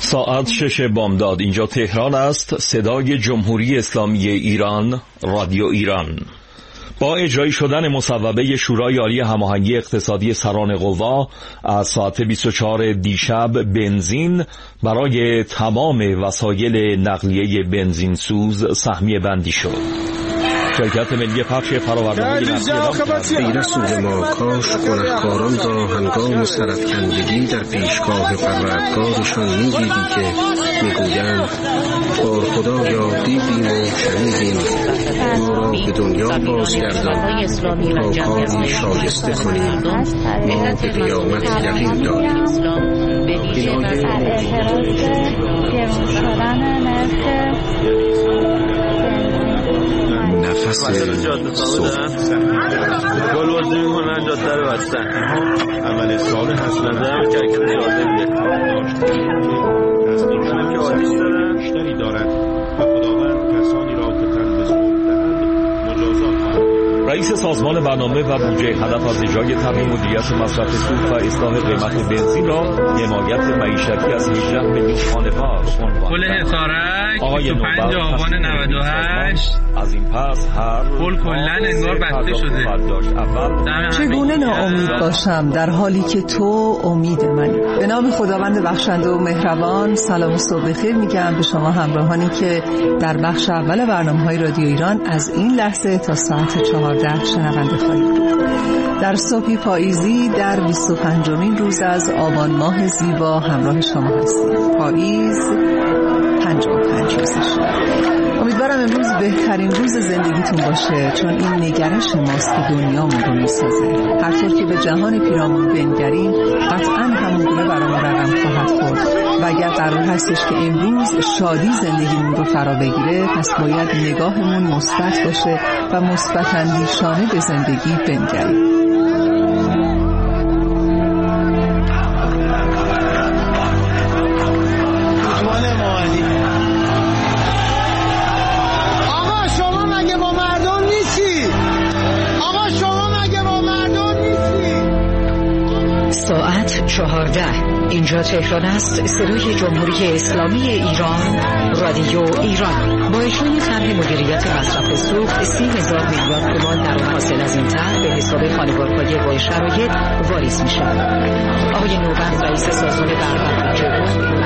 ساعت 6 بامداد. اینجا تهران است. صدای جمهوری اسلامی ایران، رادیو ایران. با اجرایی شدن مصوبه شورای عالی هماهنگی اقتصادی سران قوا از ساعت 24 دیشب بنزین برای تمام وسایل نقلیه بنزین سوز سهمیه بندی شد. شرکت ملی پخش فرآورده‌های نفتی غیر سود ما کاش گنهکاران را هنگام سرافکندگی در پیشگاه پروردگارشان می‌دیدی که میگویند بار خدایا دیدیم و شنیدیم، ما را به دنیا بازگردان تا کاری شایسته کنیم، ما به قیامت یقین داریم. نفس صبح گل بازی میکنن، جاده رو بستن. اول سال هست نظرم کرکت نیازه بیه تصمیمانم که آتیش دارن بیشتری دارد و خداوند کسانی را که تن به ظلم دهند مجازات خواهد. رئیس سازمان برنامه و بودجه هدف از اجرای طرح مدیریت مصرف سوخت و اصلاح قیمت بنزین را حمایت معیشتی از 18 میلیون خانوار عنوان پل حصارک آقای 25 آبان 98 از این پس هر پل کلن انگار بسته شده. چگونه ناامید باشم در حالی که تو امید منی. به نام خداوند بخشنده و مهربان، سلام و صبح بخیر میگم به شما همراهانی که در بخش اول برنامه‌های رادیو ایران از این لحظه تا ساعت 14 شنونده خواهید بود. در صبحی پاییزی در 25مین روز از آبان ماه زیبا همراه شما هستیم. پاییز 55 روزش. امیدوارم امروز بهترین روز زندگیتون باشه، چون این نگرش ماست که دنیامون رو میسازه. هر طور که به جهان پیرامون بنگریم قطعاً همونگونه برامون رقم خواهد خورد و اگر قرار هستش که امروز شادی زندگیمون رو فرا بگیره، پس باید نگاهمون مثبت باشه و مثبت اندیشانه به زندگی بنگریم. ساعت 14. اینجا تهران است. صدای جمهوری اسلامی ایران، رادیو ایران. با اجرای طرح مدیریت مصرف سوخت 30,000 میلیارد تومان در حاصل از این طرح به حساب خانوارهای با شرایط واریز می شود. آقای نوبت رئیس سازمان برنامه‌ریزی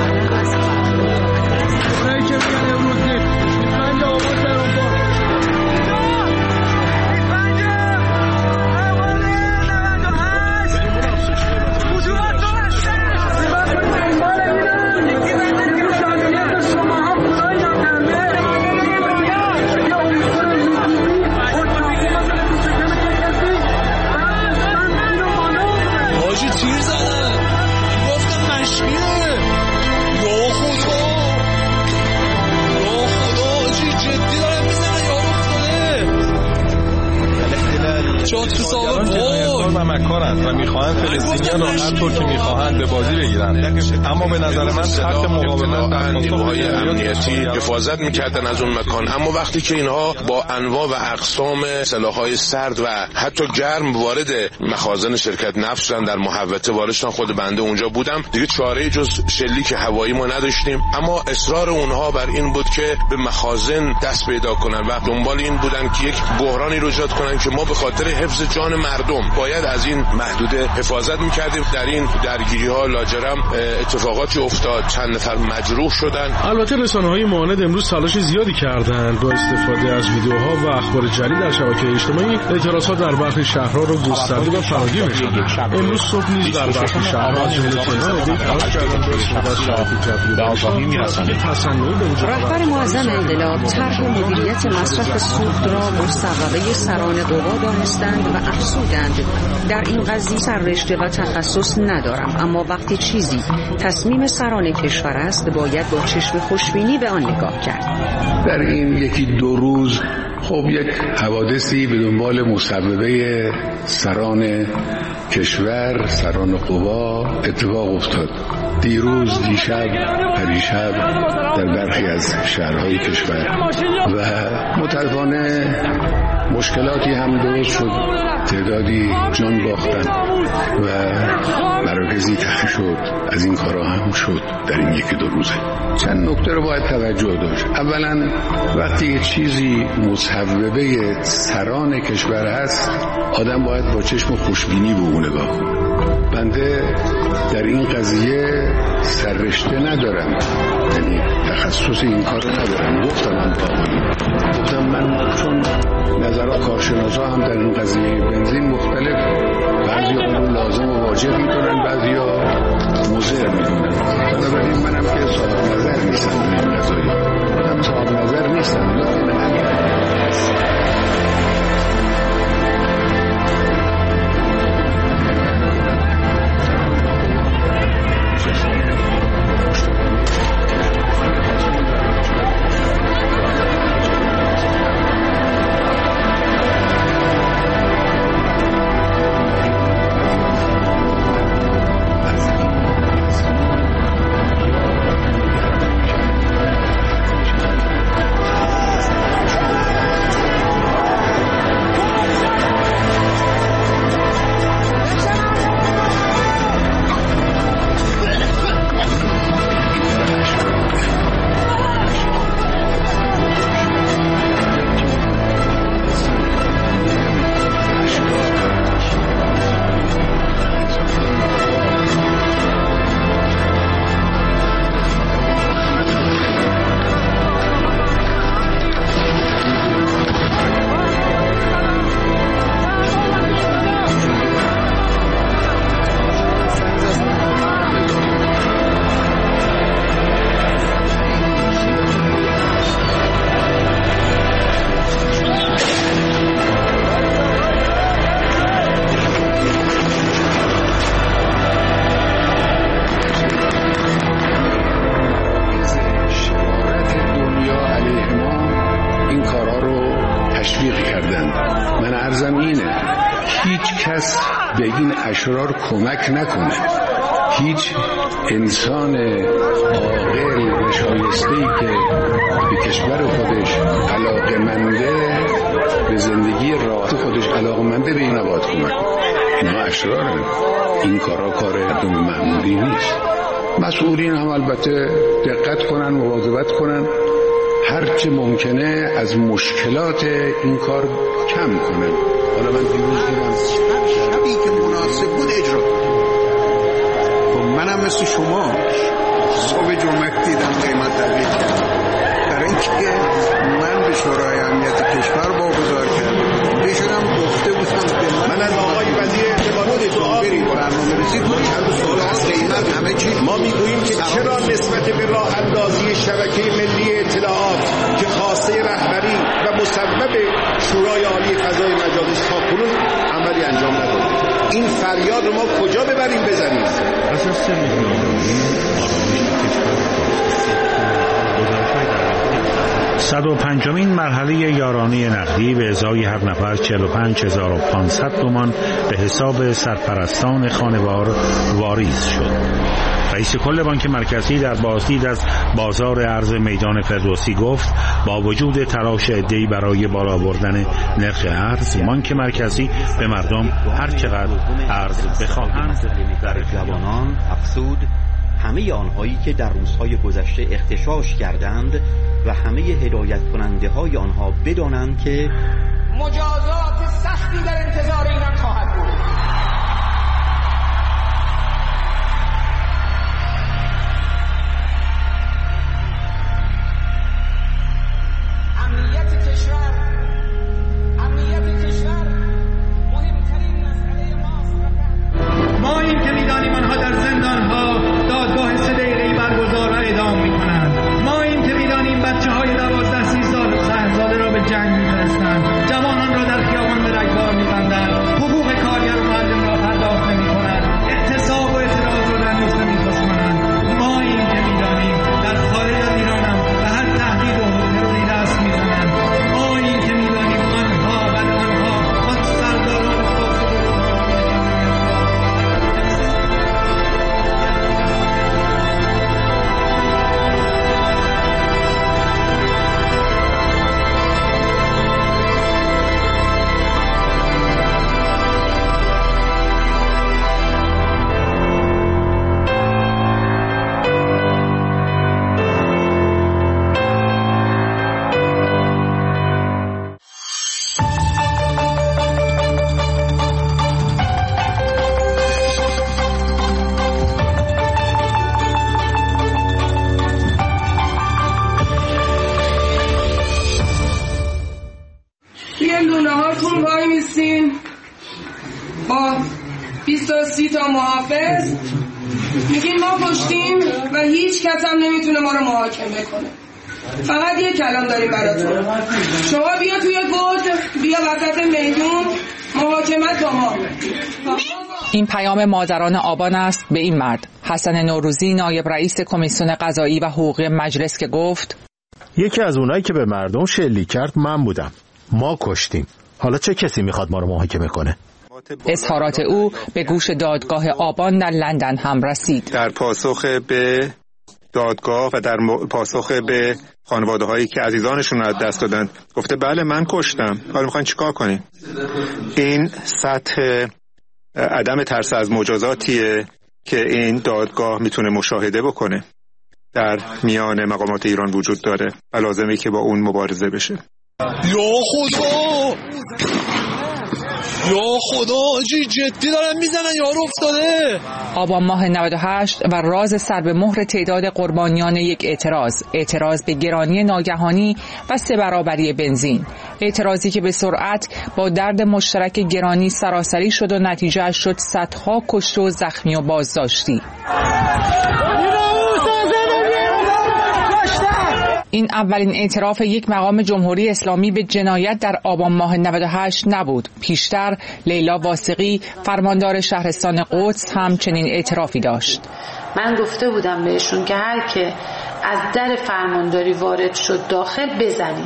و مکارند و میخواهند فلسطینیان را هر طور که میخواهند به بازی بگیرند، اما به نظر من خط مقاومت در نیروهای امنیتی حفاظت میکردن از اون مکان. اما وقتی که اینها با انواع و اقسام سلاح‌های سرد و حتی گرم وارد مخازن شرکت نفت شدن، در محوطه وارد شدن، خود بنده اونجا بودم، دیگه چاره‌ای جز شلیک هوایی ما نداشتیم. اما اصرار اونها بر این بود که به مخازن دست پیدا کنن و دنبال این بودن که یک بحرانی رو ایجاد کنن که ما به خاطر حفظ جان مردم باید از این محدوده حفاظت میکردیم. در این درگیری‌ها لاجرم اتفاقاتی افتاد، چند نفر مجروح شدن. البته رسانه‌های معاند امروز تلاش زیادی کردند با استفاده از ویدیوها و اخبار جعلی در شبکه‌های اجتماعی اعتراضات در برخی شهرها را گسترده و فراگیر نشاندند. امروز صبح نیز در برخی شهرها از جمله تهران تلاش کردند با استفاده از شرایط جوی رهبر معظم انقلاب طرح مدیریت مصرف سوخت را مصوبه سران قوا دانستند و افزودند در این قضیه سررشته و تخصص ندارم، اما وقتی چیزی تصمیم سران کشور است باید با چشم خوشبینی به آن نگاه کرد. در این یکی دو روز خب یک حوادثی به دنبال مصوبه سران کشور، سران قوا اتفاق افتاد. دیروز، دیشب، پریشب در برخی از شهرهای کشور و متاسفانه مشکلاتی هم درست شد، تعدادی جان باختن و مراکزی تخلیه شد. از این کارها هم شد در این یکی دو روزه. چند نکته رو باید توجه داشت. اولا وقتی یه چیزی مصوبه سران کشور هست، آدم باید با چشم خوشبینی به اون نگاه کنه. بنده در این قضیه سررشته ندارم، یعنی تخصص این کار ندارم. گفتم من چون نظرات کارشناسا هم در این قضیه بنزین مختلف، بعضی اون رو لازم و واجب میدونن، بعضی ها مضر میدونن. بنابراین منم که صاحب نظر نیستم در این قضایی، منم صاحب نظر نیستم. به این اشرار کمک نکنه. هیچ انسان عاقل و شایسته‌ای که به کشور خودش علاقه‌منده، به زندگی راحت خودش علاقه‌منده، به این نباید کمک کنه. اینا اشرارن. این کارا کار مردم معمولی نیست. مسئولین هم البته دقت کنن، مواظبت کنن، هرچه ممکنه از مشکلات این کار کم کنن. حالا من دیروز دیدم شبی که مناسب بود اجرا کنم. منم مثل شما صبح جمعه دیدم قیمت تغییر کرد. در اینکه من به شورای امنیت کشور واگذار کردم، بهشونم گفته بودم من از آقای وزیر اطلاعات برید برنامه‌ریزی کنید. از قیمت همه چی ما میگوییم که چرا نسبت به راه اندازی شبکه ملی اطلاعات که خواسته رهبری و مصوب شورای عالی فضای مجازی تاکنون عملی انجام نداده. این فریاد رو ما کجا ببریم بزنیم؟ اساس صد و پنجمین مرحله یارانه نقدی به ازای هر نفر 45500 تومان به حساب سرپرستان خانوار واریز شد. رئیس کل بانک مرکزی در بازدید از بازار ارز میدان فردوسی گفت با وجود تلاش عده‌ای برای بالا بردن نرخ ارز، بانک مرکزی به مردم هر چقدر ارز بخواهند در جوانان افسود، همه آنهایی که در روزهای گذشته اغتشاش کردند و همه هدایت کننده های آنها بدانند که مجازات سختی در انتظار ایران خواهد بود. امنیت کشور مهمترین مسئله ماست. ما این که می‌دانیم آنها در زندان‌ها دادگاه 3 دقیقه‌ای برگزار و اعدام می‌کنند. ما این که می‌دانیم بچه‌های 12-13 ساله را به جنگ می‌فرستند، جوانان را در خیابان به رگبار می‌بندند، حقوق کارگر و معلم را پرداخت نمی‌کنند، اعتصاب و اعتراض را در روز نمی‌کنند. ما این که می‌دانیم در خارج از ایران هم به هر تهدید و تروری دست می‌زنند. ما این که می‌دانیم آنها آن سرداران محافظ میگیم ما کشتیم و هیچ کس هم نمیتونه ما رو محاکمه کنه. فقط یه کلام داریم براتون، شما بیا توی گود، بیا وسط میدون، محاکمت با ما. این پیام مادران آبان است به این مرد حسن نوروزی، نایب رئیس کمیسیون قضایی و حقوقی مجلس، که گفت یکی از اونایی که به مردم شلیک کرد من بودم. ما کشتیم. حالا چه کسی میخواد ما رو محاکمه کنه؟ اظهارات او به گوش دادگاه آبان در لندن هم رسید. در پاسخ به دادگاه و در پاسخ به خانواده هایی که عزیزانشون رو از دست دادن گفته بله من کشتم، حالا میخواین چیکار کنیم؟ این سطح عدم ترس از مجازاتیه که این دادگاه میتونه مشاهده بکنه در میان مقامات ایران وجود داره و لازمه که با اون مبارزه بشه. یا خدا آجی جدی دارن میزنن، یارو افتاده. آبان ماه 98 و راز سر به مهر تعداد قربانیان یک اعتراض به گرانی ناگهانی و 3 برابری بنزین، اعتراضی که به سرعت با درد مشترک گرانی سراسری شد و نتیجه شد صدها کشته و زخمی و بازداشتی. این اولین اعتراف یک مقام جمهوری اسلامی به جنایت در آبان ماه 98 نبود. پیشتر لیلا واثقی، فرماندار شهرستان قدس، هم چنین اعترافی داشت. من گفته بودم بهشون که هر که از در فرمانداری وارد شد داخل بزنیم.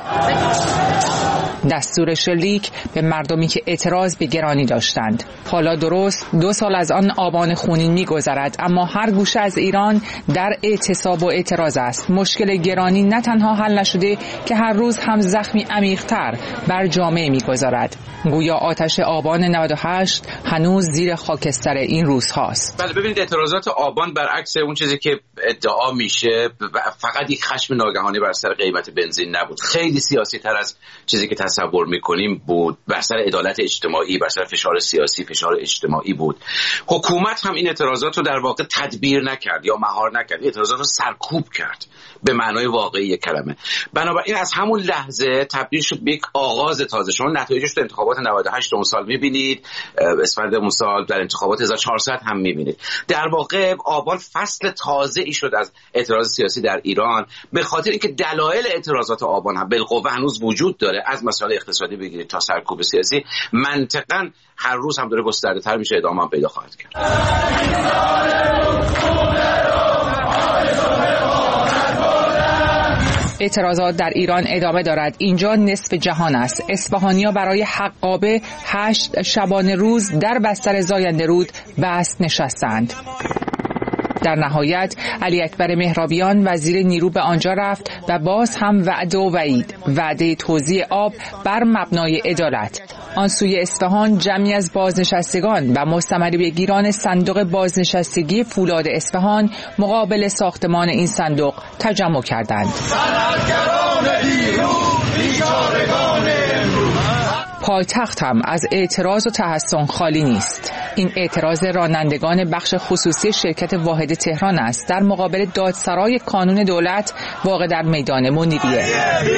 دستور شلیک به مردمی که اعتراض به گرانی داشتند. حالا درست 2 سال از آن آبان خونین می‌گذرد، اما هر گوشه از ایران در اعتصاب و اعتراض است. مشکل گرانی نه تنها حل نشده که هر روز هم زخمی عمیق‌تر بر جامعه می‌گذارد. گویا آتش آبان 98 هنوز زیر خاکستر این روزهاست. بله ببینید، اعتراضات آبان برعکس اون چیزی که ادعا میشه فقط یک خشم ناگهانی بر سر قیمت بنزین نبود، خیلی سیاسی تر از چیزی که تصور میکنیم بود. بر سر عدالت اجتماعی، بر سر فشار سیاسی، فشار اجتماعی بود. حکومت هم این اعتراضات رو در واقع تدبیر نکرد یا مهار نکرد، اعتراضات رو سرکوب کرد به معنای واقعی کلمه. بنابراین از همون لحظه تبدیل شد به یک آغاز تازه. شما نتایجش تو انتخابات 98 اون سال میبینید، اسفند اون سال در انتخابات 1400 هم میبینید. در واقع آبان فصل تازه ای شد از اعتراض سیاسی در ایران، به خاطر اینکه دلایل اعتراضات آبان هم بالقوه هنوز وجود داره، از مسائل اقتصادی بگیرید تا سرکوب سیاسی، منطقاً هر روز هم داره گسترده‌تر میشه، ادامه هم پیدا خواهد کرد. اعتراضات در ایران ادامه دارد. اینجا نصف جهان است. اصفهانی‌ها برای حقابه 8 شبانه روز در بستر زاینده رود بست نشستند. در نهایت علی اکبر مهرابیان وزیر نیرو به آنجا رفت و باز هم وعده و وعید، وعده توزیع آب بر مبنای عدالت. آن سوی اصفهان جمعی از بازنشستگان و مستمری بگیران صندوق بازنشستگی فولاد اصفهان مقابل ساختمان این صندوق تجمع کردند. پایتخت هم از اعتراض و تحسن خالی نیست. این اعتراض رانندگان بخش خصوصی شرکت واحد تهران است در مقابل دادسرای کانون دولت واقع در میدان منیریه.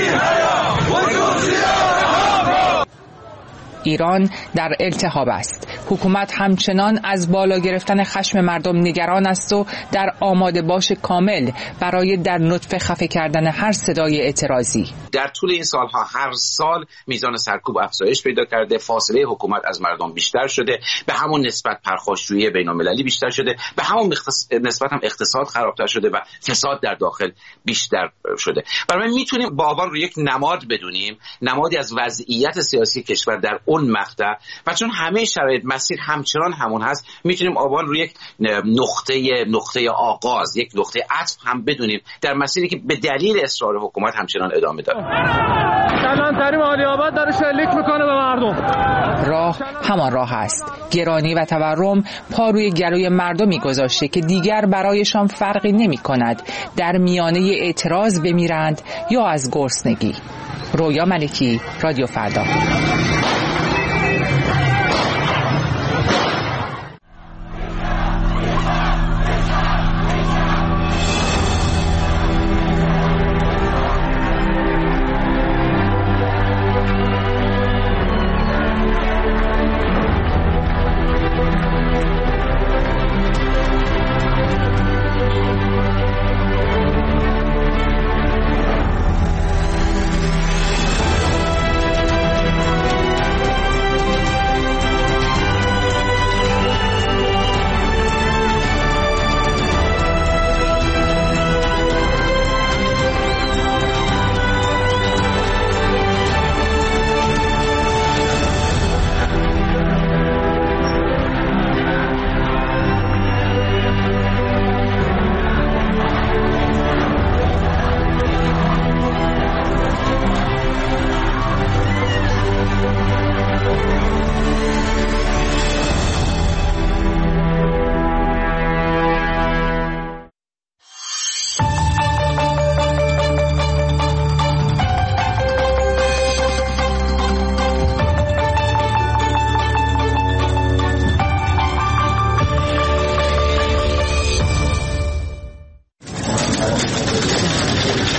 ایران در التهاب است. حکومت همچنان از بالا گرفتن خشم مردم نگران است و در آماده باش کامل برای در نطفه خفه کردن هر صدای اعتراضی. در طول این سالها هر سال میزان سرکوب افزایش پیدا کرده، فاصله حکومت از مردم بیشتر شده، به همون نسبت پرخاشجویی بین‌المللی بیشتر شده، به همون نسبت هم اقتصاد خرابتر شده و فساد در داخل بیشتر شده. برای میتونیم با آبان رو یک نماد بدونیم، نمادی از وضعیت سیاسی کشور در اون مقطع، و چون همه شرایط مسیر همچنان همون هست، میتونیم آبان رو یک نقطه آغاز، یک نقطه عطف هم بدونیم در مسیری که به دلیل اصرار حکومت همچنان ادامه داره. کلانتری عالی آباد داره شلیک میکنه به مردم. راه همان راه است. گرانی و تورم پا روی گلوی مردمی گذاشته که دیگر برایشان فرقی نمی کند در میانه اعتراض بمیرند یا از گرسنگی. رویا ملکی، رادیو فردا.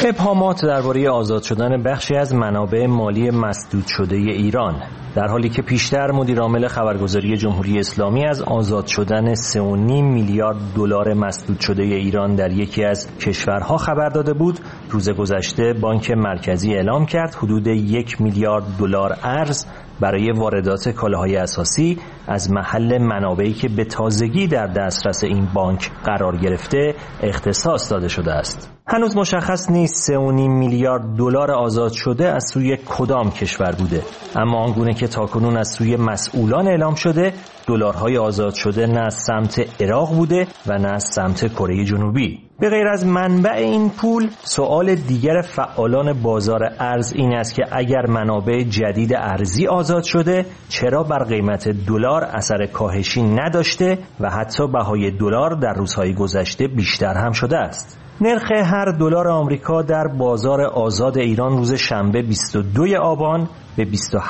ابهامات درباره آزاد شدن بخشی از منابع مالی مسدود شده ایران، در حالی که پیشتر مدیرعامل خبرگزاری جمهوری اسلامی از آزاد شدن 3.5 میلیارد دلار مسدود شده ایران در یکی از کشورها خبر داده بود، روز گذشته بانک مرکزی اعلام کرد حدود 1 میلیارد دلار ارز برای واردات کالاهای اساسی از محل منابعی که به تازگی در دسترس این بانک قرار گرفته اختصاص داده شده است. هنوز مشخص نیست 3.5 میلیارد دلار آزاد شده از سوی کدام کشور بوده، اما آنگونه که تاکنون از سوی مسئولان اعلام شده، دلارهای آزاد شده نه از سمت عراق بوده و نه از سمت کره جنوبی. به غیر از منبع این پول، سوال دیگر فعالان بازار ارز این است که اگر منابع جدید ارزی آزاد شده، چرا بر قیمت دلار اثر کاهشی نداشته و حتی بهای دلار در روزهای گذشته بیشتر هم شده است؟ نرخ هر دلار آمریکا در بازار آزاد ایران روز شنبه 22 آبان به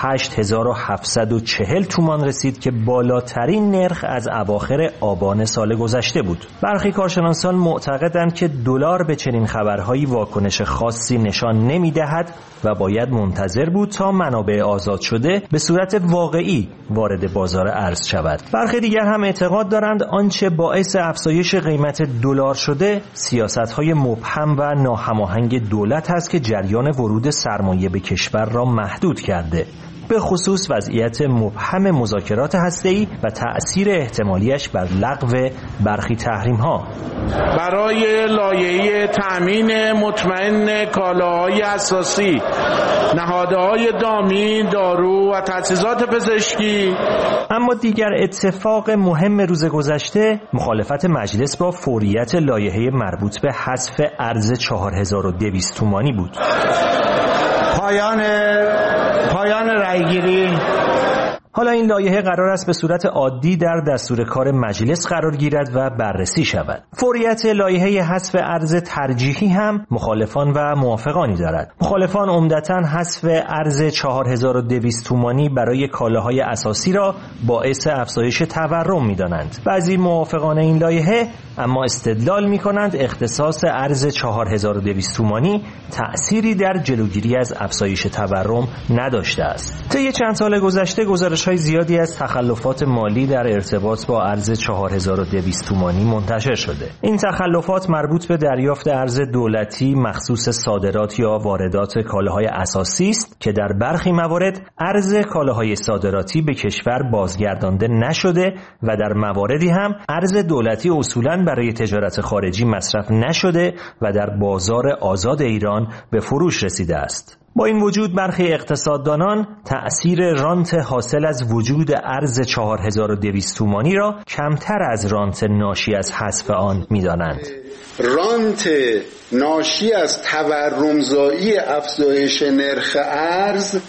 28740 تومان رسید که بالاترین نرخ از اواخر آبان سال گذشته بود. برخی کارشناسان معتقدند که دلار به چنین خبرهایی واکنش خاصی نشان نمی‌دهد و باید منتظر بود تا منابع آزاد شده به صورت واقعی وارد بازار ارز شود. برخی دیگر هم اعتقاد دارند آنچه باعث افزایش قیمت دلار شده سیاست‌های مبهم و ناهماهنگ دولت است که جریان ورود سرمایه به کشور را محدود کرده، به خصوص وضعیت مبهم مذاکرات هسته‌ای و تأثیر احتمالیش بر لغو برخی تحریم‌ها. برای لایحه تأمین مطمئن کالاهای اساسی، نهادهای دامی، دارو و تجهیزات پزشکی. اما دیگر اتفاق مهم روز گذشته مخالفت مجلس با فوریت لایحه مربوط به حذف ارز 4200 تومانی بود. پایان رأیگیری. حالا این لایحه قرار است به صورت عادی در دستور کار مجلس قرار گیرد و بررسی شود. فوریت لایحه حذف ارز ترجیحی هم مخالفان و موافقانی دارد. مخالفان عمدتاً حذف ارز 4200 تومانی برای کالاهای اساسی را باعث افزایش تورم می‌دانند. بعضی موافقان این لایحه اما استدلال می‌کنند اختصاص ارز 4200 تومانی تأثیری در جلوگیری از افزایش تورم نداشته است. طی چند سال گذشته گزارش‌های زیادی از تخلفات مالی در ارتباط با ارز 4200 تومانی منتشر شده. این تخلفات مربوط به دریافت ارز دولتی مخصوص صادرات یا واردات کالاهای اساسی است که در برخی موارد ارز کالاهای صادراتی به کشور بازگردانده نشده و در مواردی هم ارز دولتی اصولاً برای تجارت خارجی مصرف نشده و در بازار آزاد ایران به فروش رسیده است. با این وجود برخی اقتصاددانان تأثیر رانت حاصل از وجود ارز 4200 تومانی را کمتر از رانت ناشی از حذف آن می‌دانند. رانت ناشی از تورمزایی افزایش نرخ ارز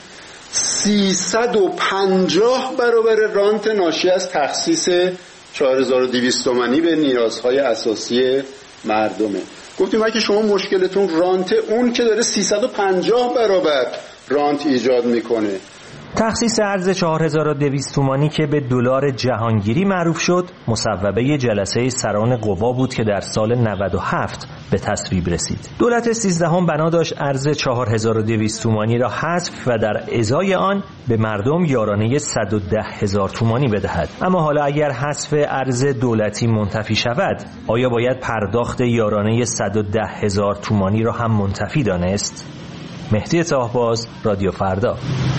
350 برابر رانت ناشی از تخصیص 4200 تومانی به نیازهای اساسی مردمه. گفتیم اگه شما مشکلتون رانت، اون که داره 350 برابر رانت ایجاد میکنه. تخصیص ارز 4200 تومانی که به دلار جهانگیری معروف شد مصوبه جلسه سران قوا بود که در سال 97 به تصویب رسید. دولت 13 بنا داشت ارز 4200 تومانی را حذف و در ازای آن به مردم یارانه 110,000 تومانی بدهد. اما حالا اگر حذف ارز دولتی منتفی شود، آیا باید پرداخت یارانه 110,000 تومانی را هم منتفی دانست؟ مهدی طاهباز، رادیو فردا.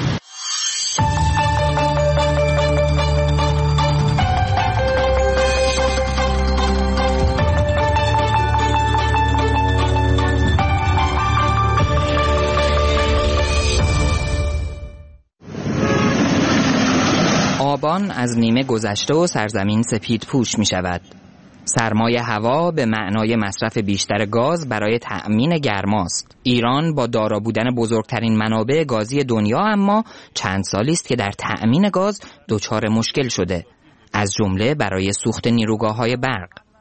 آبان از نیمه گذشته و سرزمین سپید پوش می شود. سرمایه هوا به معنای مصرف بیشتر گاز برای تأمین گرماست. ایران با دارا بودن بزرگترین منابع گازی دنیا اما چند سالی است که در تأمین گاز دچار مشکل شده، از جمله برای سوخت نیروگاه‌های برق.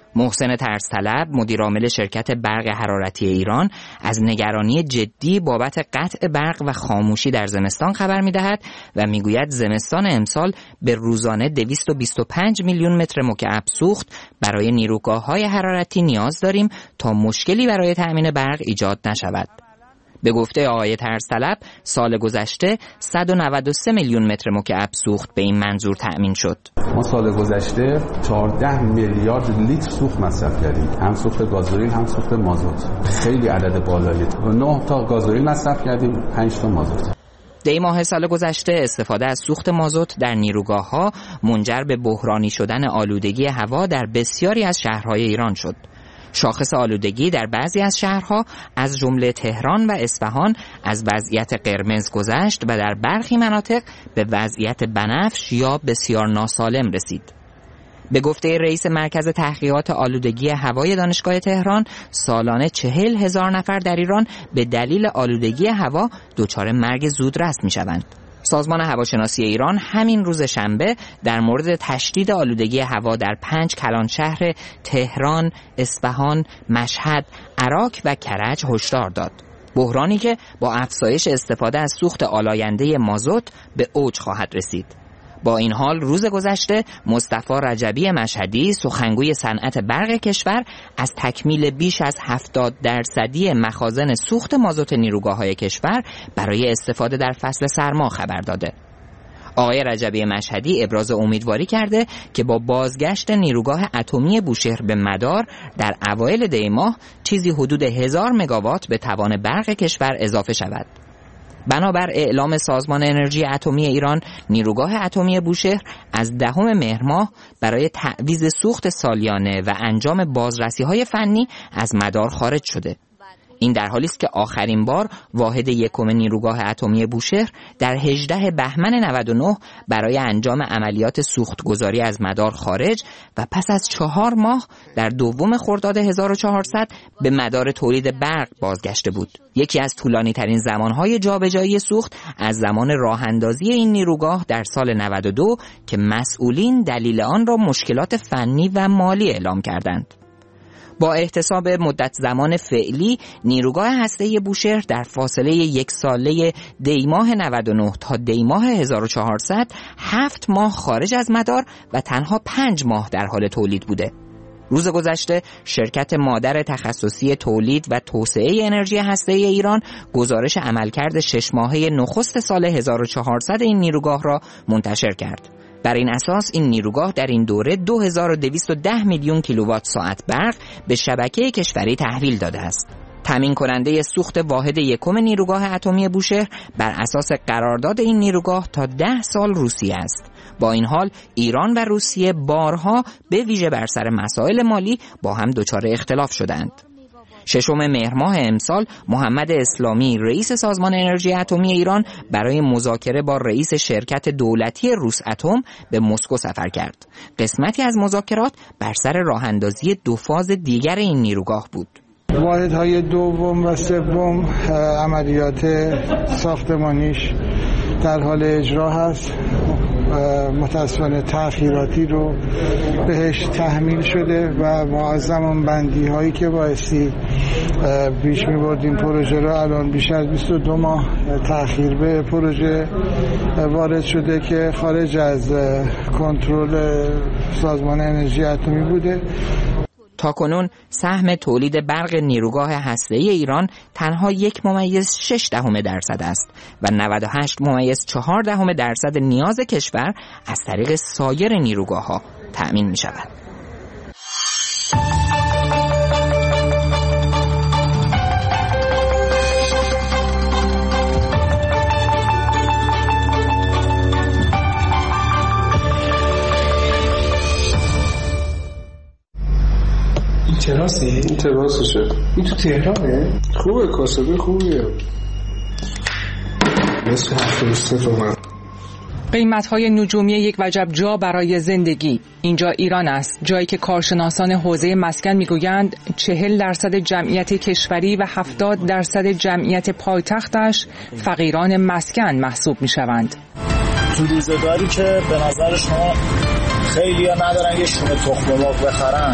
محسن ترسطلب، مدیرعامل شرکت برق حرارتی ایران، از نگرانی جدی بابت قطع برق و خاموشی در زمستان خبر می‌دهد و می‌گوید زمستان امسال به روزانه 225 میلیون متر مکعب سوخت برای نیروگاه‌های حرارتی نیاز داریم تا مشکلی برای تأمین برق ایجاد نشود. به گفته آقای ترسطلب، سال گذشته 193 میلیون متر مکعب سوخت به این منظور تأمین شد. ما سال گذشته 14 میلیارد لیتر سوخت مصرف کردیم، هم سوخت گازوئیل هم سوخت مازوت. خیلی عدد بالایی. 9 تا گازوئیل مصرف کردیم، 5 تا مازوت. دی ماه سال گذشته استفاده از سوخت مازوت در نیروگاه‌ها منجر به بحرانی شدن آلودگی هوا در بسیاری از شهرهای ایران شد. شاخص آلودگی در بعضی از شهرها از جمله تهران و اصفهان از وضعیت قرمز گذشت و در برخی مناطق به وضعیت بنفش یا بسیار ناسالم رسید. به گفته رئیس مرکز تحقیقات آلودگی هوای دانشگاه تهران، سالانه 40,000 نفر در ایران به دلیل آلودگی هوا دچار مرگ زودرس می‌شوند. سازمان هواشناسی ایران همین روز شنبه در مورد تشدید آلودگی هوا در 5 کلانشهر تهران، اصفهان، مشهد، عراق و کرج هشدار داد. بحرانی که با افزایش استفاده از سوخت آلاینده مازوت به اوج خواهد رسید. با این حال روز گذشته مصطفی رجبی مشهدی، سخنگوی صنعت برق کشور، از تکمیل بیش از 70% مخازن سوخت مازوت نیروگاه‌های کشور برای استفاده در فصل سرما خبر داده. آقای رجبی مشهدی ابراز امیدواری کرده که با بازگشت نیروگاه اتمی بوشهر به مدار در اوایل دی ماه چیزی حدود 1000 مگاوات به توان برق کشور اضافه شود. بنابر اعلام سازمان انرژی اتمی ایران، نیروگاه اتمی بوشهر از 10 مهر ماه برای تعویض سوخت سالیانه و انجام بازرسی‌های فنی از مدار خارج شده. این در حالی است که آخرین بار واحد یکم نیروگاه اتمی بوشهر در 18 بهمن 99 برای انجام عملیات سوختگذاری از مدار خارج و پس از 4 ماه در 2 خرداد 1400 به مدار تولید برق بازگشته بود. یکی از طولانی ترین زمانهای جابجایی سوخت از زمان راه اندازی این نیروگاه در سال 92 که مسئولین دلیل آن را مشکلات فنی و مالی اعلام کردند. با احتساب مدت زمان فعلی، نیروگاه هسته‌ای بوشهر در فاصله 1 ساله دی ماه 99 تا دی ماه 1400 7 ماه خارج از مدار و تنها 5 ماه در حال تولید بوده. روز گذشته شرکت مادر تخصصی تولید و توسعه انرژی هسته‌ای ایران گزارش عملکرد 6 ماهه نخست سال 1400 این نیروگاه را منتشر کرد. بر این اساس این نیروگاه در این دوره 2210 میلیون کیلووات ساعت برق به شبکه کشوری تحویل داده است. تامین کننده سوخت واحد یکم نیروگاه اتمی بوشهر بر اساس قرارداد این نیروگاه تا 10 سال روسیه است. با این حال ایران و روسیه بارها به ویژه بر سر مسائل مالی با هم دچار اختلاف شدند. 6 مهر ماه امسال محمد اسلامی رئیس سازمان انرژی اتمی ایران برای مذاکره با رئیس شرکت دولتی روس اتم به مسکو سفر کرد. قسمتی از مذاکرات بر سر راه‌اندازی 2 فاز دیگر این نیروگاه بود. واحدهای دوم و سوم عملیات ساختمانیش در حال اجرا هست. متاسفانه تأخیراتی رو بهش تحمیل شده و ما از زمان بندی هایی که بایستی پیش می بردیم پروژه رو الان بیش از 22 ماه تأخیر به پروژه وارد شده که خارج از کنترل سازمان انرژی اتمی بوده. تاکنون سهم تولید برق نیروگاه هسته‌ای ایران تنها 1.6% است و 98.4% نیاز کشور از طریق سایر نیروگاه‌ها تأمین می شود. تراسی؟ این تراسشه. این تو تهرانه؟ خوبه، کاسبه خوبیه. مثل 73 تومن. قیمت‌های نجومی یک وجب جا برای زندگی. اینجا ایران است، جایی که کارشناسان حوزه مسکن میگویند 40% جمعیت کشوری و 70% جمعیت پایتختش فقیران مسکن محسوب میشوند. تو روزگاری که به نظر شما خیلی ها ندارن یه شونه تخم مرغ بخرن،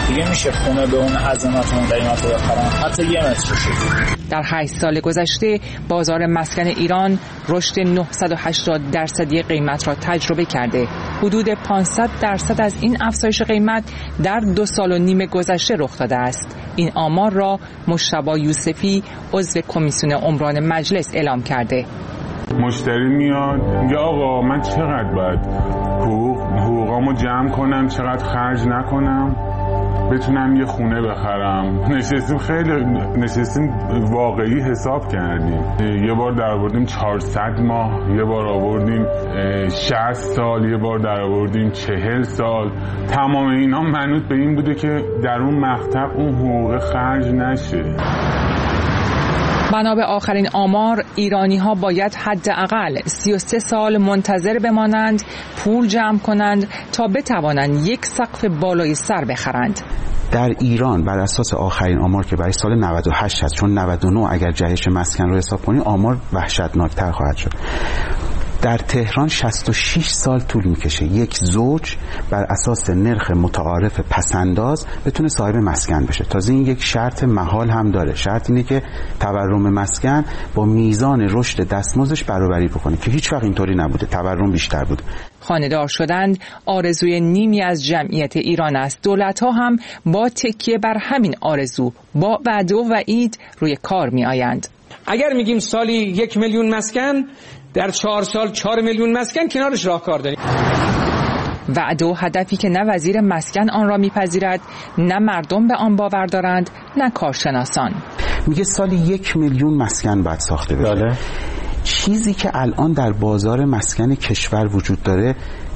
دیگه میشه خونه به اون عظمت اون قیمت رو بخرن، حتی یه مترش. در 8 سال گذشته بازار مسکن ایران رشد 980% قیمت را تجربه کرده. حدود 500% از این افزایش قیمت در 2.5 سال گذشته رخ داده است. این آمار را مجتبی یوسفی عضو کمیسیون عمران مجلس اعلام کرده. مشتری میاد میگه آقا من چقدر باید حقوقامو جمع کنم، چقدر خرج نکنم بتونم یه خونه بخرم. نشستیم واقعی حساب کردیم. یه بار در آوردیم 400 ماه، یه بار آوردیم 60 سال، یه بار در آوردیم 40 سال. تمام اینا منوط به این بوده که در اون مقطع اون حقوق خرج نشه. بنا به آخرین آمار ایرانی ها باید حداقل 33 سال منتظر بمانند، پول جمع کنند تا بتوانند یک سقف بالای سر بخرند. در ایران بر اساس آخرین آمار که برای سال 98 هست، چون 99 اگر جهش مسکن رو حساب کنی آمار وحشتناکتر خواهد شد. در تهران 66 سال طول میکشه یک زوج بر اساس نرخ متعارف پسنداز بتونه صاحب مسکن بشه. تازه این یک شرط محال هم داره. شرط اینه که تورم مسکن با میزان رشد دستمزدش برابری بکنه که هیچ وقت اینطوری نبوده، تورم بیشتر بوده. خانه‌دار شدند آرزوی نیمی از جمعیت ایران است. دولت‌ها هم با تکیه بر همین آرزو با وعده و وعید روی کار میآیند. اگر میگیم سالی 1 میلیون مسکن، در 4 سال 4 میلیون مسکن کنارش راهکار داریم. وعده و هدفی که نه وزیر مسکن آن را میپذیرد، نه مردم به آن باور دارند، نه کارشناسان. میگه سالی 1 میلیون مسکن باید ساخته بشه. بله. چیزی که الان در بازار مسکن کشور وجود داره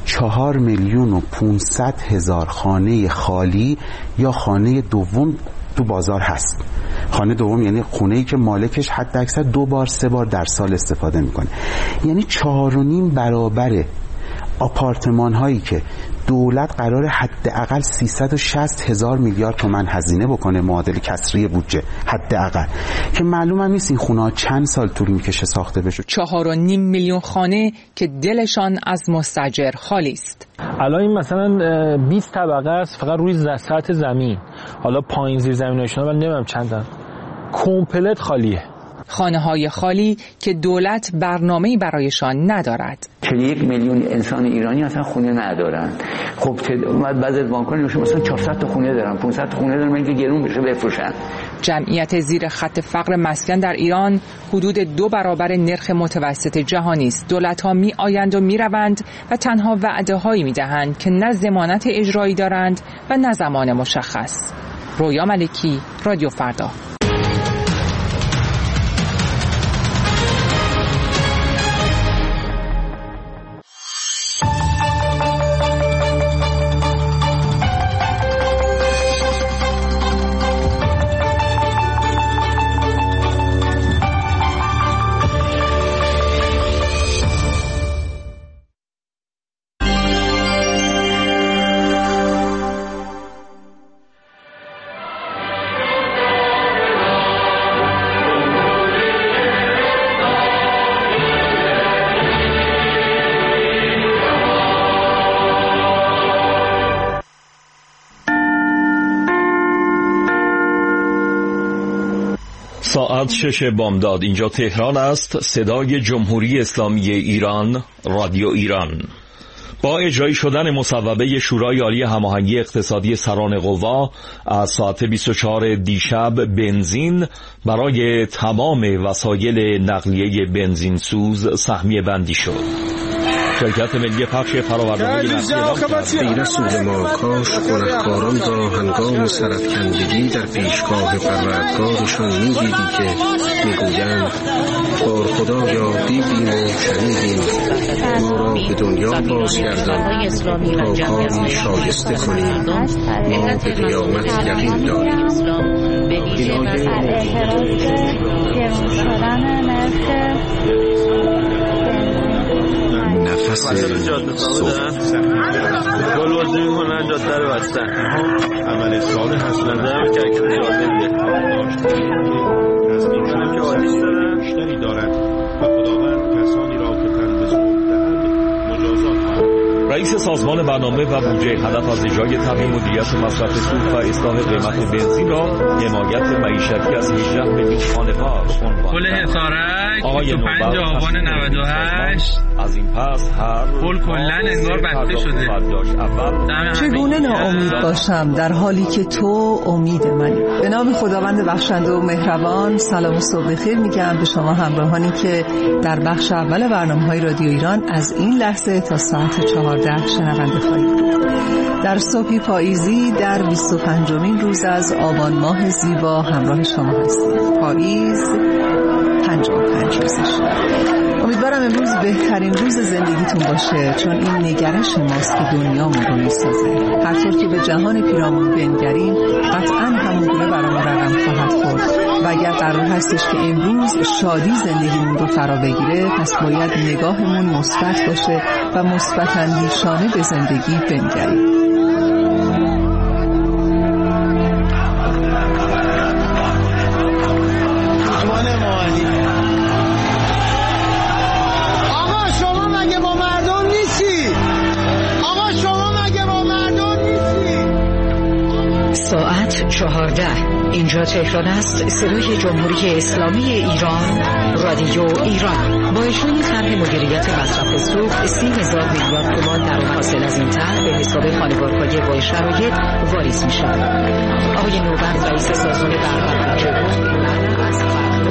4,500,000 خانه خالی یا خانه دوم تو بازار هست. خانه دوم یعنی خونه‌ای که مالکش حد اکثر 2 بار 3 بار در سال استفاده میکنه. یعنی 4.5 برابر آپارتمان هایی که دولت قرار حداقل 360,000 میلیارد تومان هزینه بکنه معادل کسری بودجه حداقل، که معلوم هم نیست این خونه ها چند سال طول میکشه ساخته بشه. 4.5 میلیون خانه که دلشان از مستاجر خالی است. الان این مثلا 20 طبقه است فقط روی سطح زمین، حالا پایین زیر زمیناشون ولی نمیدونم چندن، کامپلت خالیه. خانه‌های خالی که دولت برنامه‌ای برایشان ندارد. 41 میلیون انسان ایرانی اصلا خونه ندارن. خب بعضی از بانک‌ها مثلا 400 تا خونه دارن، 500 تا خونه دارن، اینکه گرون بشه بفروشن. جمعیت زیر خط فقر مسکن در ایران حدود 2 برابر نرخ متوسط جهانی است. دولت‌ها می‌آیند و می‌روند و تنها وعده‌هایی می‌دهند که نه ضمانت اجرایی دارند و نه زمان مشخص. رویا ملکی، رادیو فردا. ساعت 6 بامداد. اینجا تهران است. صدای جمهوری اسلامی ایران، رادیو ایران. با اجرایی شدن مصوبه شورای عالی هماهنگی اقتصادی سران قوا از ساعت 24 دیشب بنزین برای تمام وسایل نقلیه بنزین سوز سهمیه بندی شد. شرکت ملی پخش فرآورده‌های نفتی غیر سود ما کاش گنهکاران را هنگام سرافکندگی در پیشگاه پروردگارشان می‌دیدی که میگویند بار خدایا دیدیم و شنیدیم، ما را به دنیا بازگردان تا کاری شایسته کنیم، ما به قیامت یقین داریم. نفس گل بازی میکنن جاده رو بستن اول سال هست نظرم که بیشتری دارد و خداوند کسانی را که تن به سود دهند مجازات خواهد. رئیس سازمان برنامه و بودجه هدف از اجرای طرح مدیریت مصرف سوخت و اصلاح قیمت بنزین را حمایت معیشتی از 18 میلیون خانوار پل حصارک 25 آبان 98 از این پس هر پل کلاً انگار بسته شده. چگونه ناامید باشم در حالی که تو امید منی؟ به نام خداوند بخشنده و مهربان، سلام و صبح بخیر میگم به شما همراهانی که در بخش اول برنامه‌های رادیو ایران از این لحظه تا ساعت 14 شنونده خواهید بود. در صبحی پاییزی در 25مین روز از آبان ماه زیبا همراه شما هستیم. پاییز 55 روزش. امیدوارم امروز بهترین روز زندگیتون باشه، چون این نگرش ماست که دنیامون رو میسازه. هر طور که به جهان پیرامون بنگریم قطعاً همونگونه برامون رقم خواهد خورد و اگر قرار هستش که امروز شادی زندگیمون رو فرا بگیره، پس باید نگاهمون مثبت باشه و مثبت اندیشانه به زندگی بنگریم. ساعت 14. اینجا تهران است. صدای جمهوری اسلامی ایران، رادیو ایران. با اجرای طرح مدیریت مصرف سوخت 30,000 میلیارد تومان درآمد حاصل از این طرح به حساب خانوارهای با شرایط واریز می شود. آقای نوبند رئیس سازمان برق و بودجه از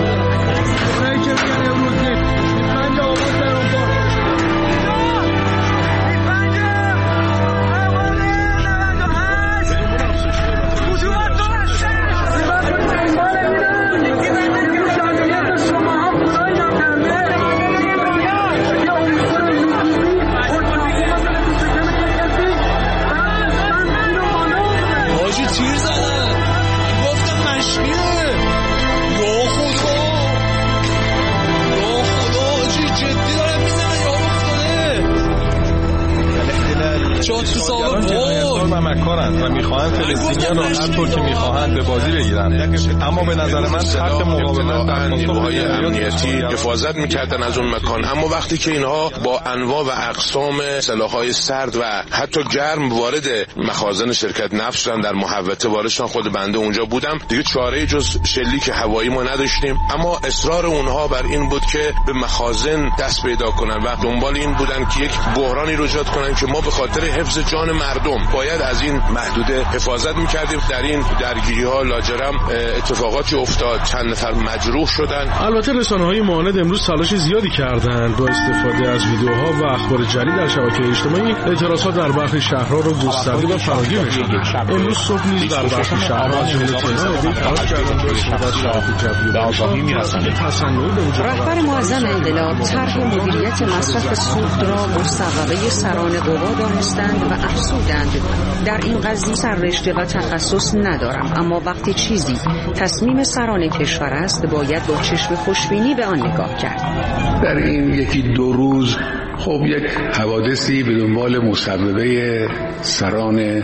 و میخواهند فلسطینیان را هر طور که میخواهند به بازی بگیرند، اما به نظر من خط مقاومت در نیروهای امنیتی حفاظت میکردن از اون مکان، اما وقتی که اینها با انواع و اقسام سلاح‌های سرد و حتی گرم وارد مخازن شرکت نفت شدن، در محوطه وارد شدن، خود بنده اونجا بودم، دیگه چاره‌ای جز شلیک هوایی ما نداشتیم، اما اصرار اونها بر این بود که به مخازن دست پیدا کنن و دنبال این بودن که یک بحرانی رو ایجاد کنن که ما به خاطر حفظ جان مردم باید از این محدوده حفاظت میکردیم. در این درگیری ها لاجرم اتفاقاتی افتاد، چند نفر مجروح شدن. البته رسانه‌های معاند امروز تلاش زیادی کردند با استفاده از ویدیوها و اخبار جری در شبکه اجتماعی اعتراضات در برخی شهرها را گسترده و فراگیر نشاندند. امروز صبح نیز در برخی شهرها از جمله تهران تلاش کردند با استفاده از شرایط جوی به آگاهی می‌رسانند. رهبر معظم انقلاب طرح مدیریت مصرف سوخت را مصوبه سران قوا دانستند و افزودند در این قضیه سررشته و تخصص ندارم، اما وقتی چیزی تصمیم سران کشور است باید با چشم خوشبینی به آن نگاه کرد. در این یکی دو روز خب یک حوادثی به دنبال مصوبه سران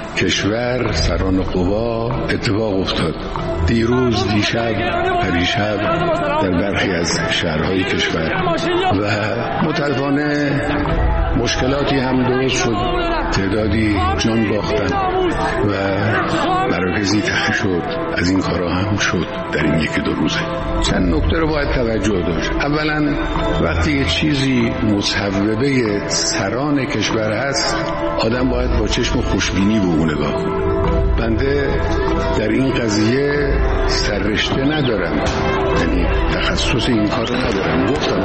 کشور، سران قوا اتفاق افتاد. دیروز، دیشب، پریشب در برخی از شهرهای کشور و متاسفانه مشکلاتی هم درست شد، تعدادی جان باختن و مراکزی تخلیه شد. از این کارها هم شد در این یکی دو روزه. چند نکته رو باید توجه داشت. اولا وقتی یه چیزی مصوبه سران کشور هست، آدم باید با چشم خوشبینی به اون نگاه کنه. بنده در این قضیه سررشته ندارم، یعنی تخصص این کار ندارم.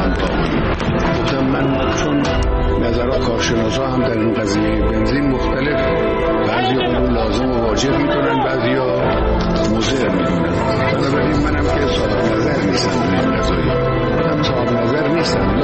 گفتم من چون نظرات کارشناسا هم در این قضیه بنزین مختلف، بعضی اون رو لازم و واجب میکنن، بعضی ها مضر میدونن. بنابراین منم که صاحب نظر نیستم در این قضیه، منم صاحب نظر نیستم.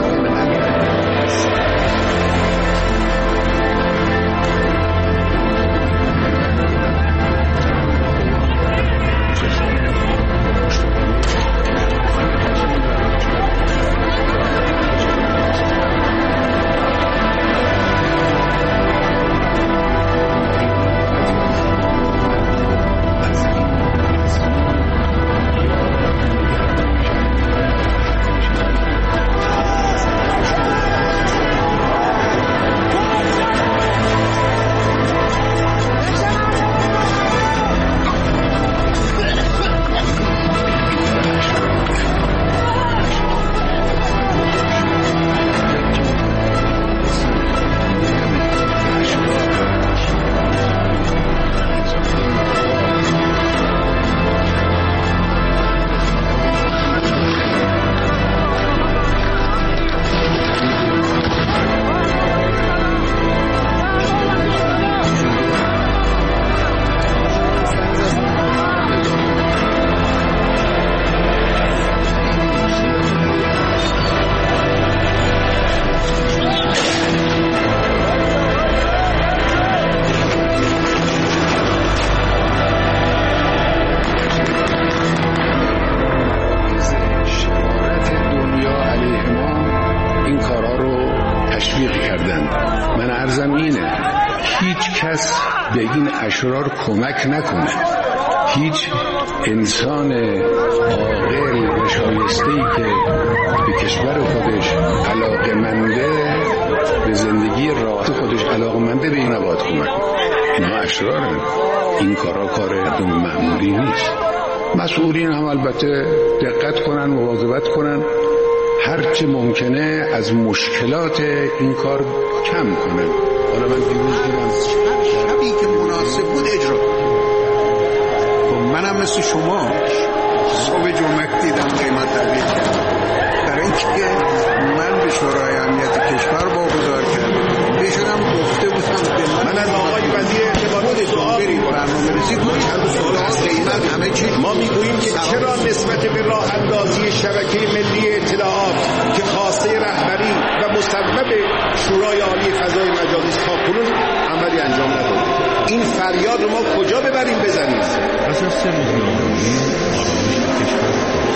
سرزمینه هیچ کس به این اشرار کمک نکنه، هیچ انسان عاقل و شایسته‌ای که به کشور خودش علاقه‌منده، به زندگی راحت خودش علاقه‌منده، به این نباید کمک کنه. اینا اشرارن، این کارا کار معمولی نیست. مسئولین هم البته دقت کنن، مواظبت کنن، هرچه ممکنه از مشکلات این کار کم کنن. حالا من دیروز دیدم شبی که مناسب بود اجرا کنم. منم مثل شما صبح جمعه دیدم قیمت تغییر کرد، برای اینکه من به شورای امنیت کشور واگذار کردم بهشونم گفته بودم من از آقای وزیر ارتباطات برید برنامه‌ریزی کنید از قیمت همه چیز. ما میگوییم که چرا نسبت به راه اندازی شبکه ملی اطلاعات که خواسته رهبری و مصوب شورای عالی فضای مجازی تاکنون عملی انجام نداده. این فریاد رو ما کجا ببریم بزنیم؟ پس از 3 روز کشور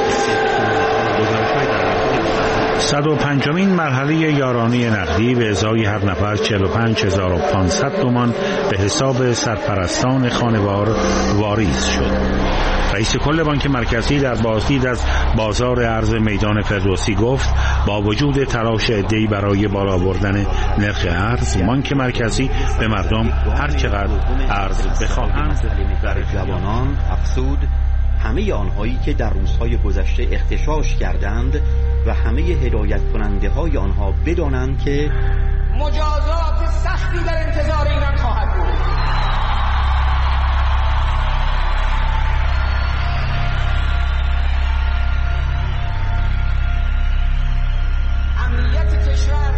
105مین مرحله یارانه نقدی به ازای هر نفر 45500 تومان به حساب سرپرستان خانوار واریز شد. رئیس کل بانک مرکزی در بازدید از بازار ارز میدان فردوسی گفت با وجود تلاش عده‌ای برای بالا بردن نرخ ارز، بانک مرکزی به مردم هر چقدر ارز بخواهند در جوانان افسود، همه آنهایی که در روزهای گذشته اغتشاش کردند و همه هدایت کننده های آنها بدانند که مجازات سختی در انتظار ایران خواهد بود. امنیت کشور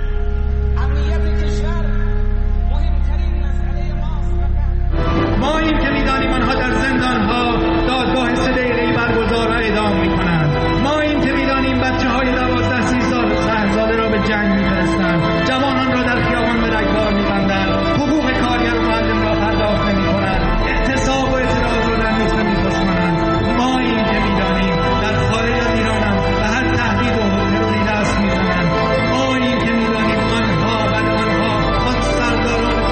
مهمترین مسئله ماست. ما این که می‌دانیم آنها در زندان‌ها دادگاه 3 دقیقه‌ای برگزار و اعدام می‌کنند. ما این که می‌دانیم بچه‌های 12-13 ساله را به جنگ می‌فرستند، جوانان را در خیابان به رگبار می‌بندند، حقوق کارگر و معلم را پرداخت نمی‌کنند، اعتصاب و اعتراض را در میترا می‌کشانند. ما این که می‌دانیم در خارج از ایران هم به هر تهدید و تروری دست می‌زنند. ما این که می‌دانیم آنها آن سرداران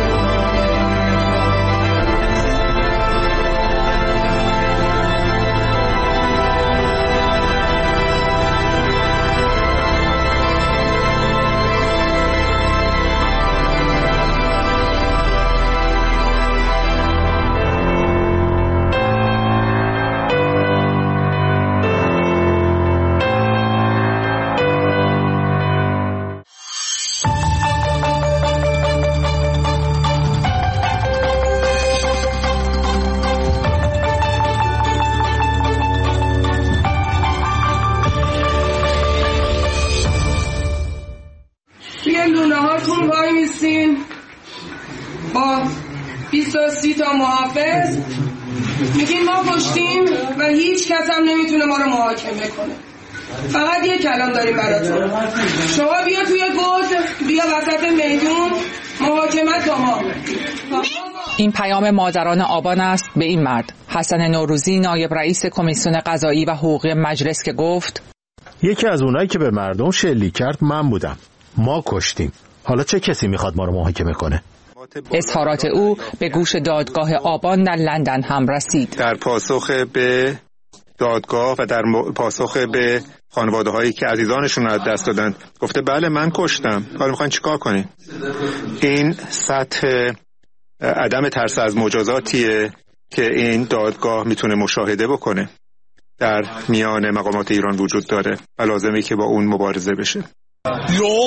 با 20-30 تا محافظ میگین ما کشتیم و هیچ کس هم نمیتونه ما رو محاکمه کنه. فقط یه کلام داریم براتون، شما بیا توی گود، بیا وسط میدون، محاکمت با ما. این پیام مادران آبان است به این مرد حسن نوروزی، نایب رئیس کمیسیون قضایی و حقوقی مجلس، که گفت یکی از اونایی که به مردم شلیک کرد من بودم. ما کشتیم. حالا چه کسی میخواد ما رو محاکمه کنه؟ اظهارات او به گوش دادگاه آبان در لندن هم رسید. در پاسخ به دادگاه و در پاسخ به خانواده هایی که عزیزانشون رو از دست دادن گفته بله من کشتم، حالا میخواین چیکار کنین؟ این سطح عدم ترس از مجازاتیه که این دادگاه میتونه مشاهده بکنه در میان مقامات ایران وجود داره و لازمه که با اون مبارزه بشه. یا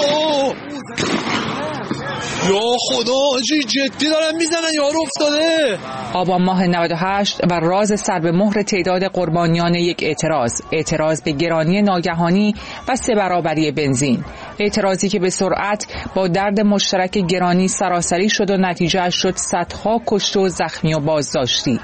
خدا آجی جدی دارن میزنن، یارو افتاده. آبان ماه 98 و راز سر به مهر تعداد قربانیان یک اعتراض به گرانی ناگهانی و 3 برابری بنزین، اعتراضی که به سرعت با درد مشترک گرانی سراسری شد و نتیجه‌اش شد صدها کشته و زخمی و بازداشتی.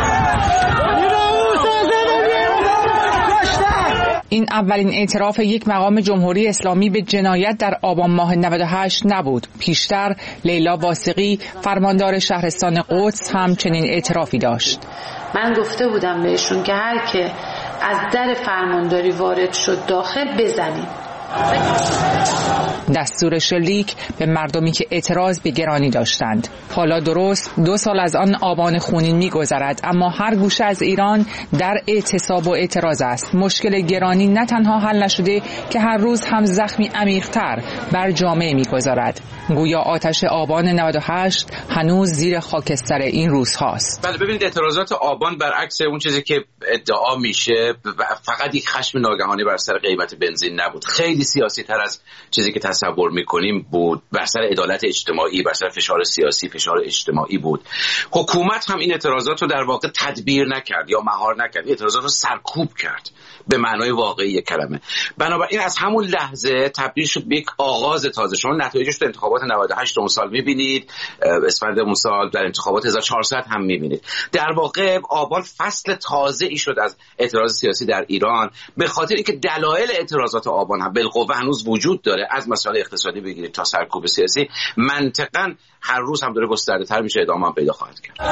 این اولین اعتراف یک مقام جمهوری اسلامی به جنایت در آبان ماه 98 نبود. پیشتر لیلا واسقی، فرماندار شهرستان قدس، هم چنین اعترافی داشت. من گفته بودم بهشون که هر که از در فرمانداری وارد شد داخل بزنیم. دستور شلیک به مردمی که اعتراض به گرانی داشتند. حالا درست 2 سال از آن آبان خونین می‌گذرد، اما هر گوشه از ایران در اعتصاب و اعتراض است. مشکل گرانی نه تنها حل نشده که هر روز هم زخمی عمیق‌تر بر جامعه می‌گذارد. گویا آتش آبان 98 هنوز زیر خاکستر این روزهاست. بله ببینید، اعتراضات آبان برعکس اون چیزی که ادعا میشه فقط یک خشم ناگهانی بر سر قیمت بنزین نبود، خیلی سیاسی تر از چیزی که تصور میکنیم بود. بر سر عدالت اجتماعی، بر سر فشار سیاسی، فشار اجتماعی بود. حکومت هم این اعتراضات رو در واقع تدبیر نکرد یا مهار نکرد، اعتراضات رو سرکوب کرد به معنای واقعی کلمه. بنابراین از همون لحظه تبدیل شد به یک آغاز تازه. شما نتایجش در انتخابات 98 اون سال میبینید، اسفند اون سال در انتخابات 1400 هم میبینید. در واقع آبان فصل تازه ای شد از اعتراض سیاسی در ایران، به خاطر اینکه دلایل اعتراضات آبان هم بالقوه هنوز وجود داره، از مسائل اقتصادی بگیرید تا سرکوب سیاسی، منطقاً هر روز هم داره گسترده‌تر میشه، ادامه هم پیدا خواهد کرد.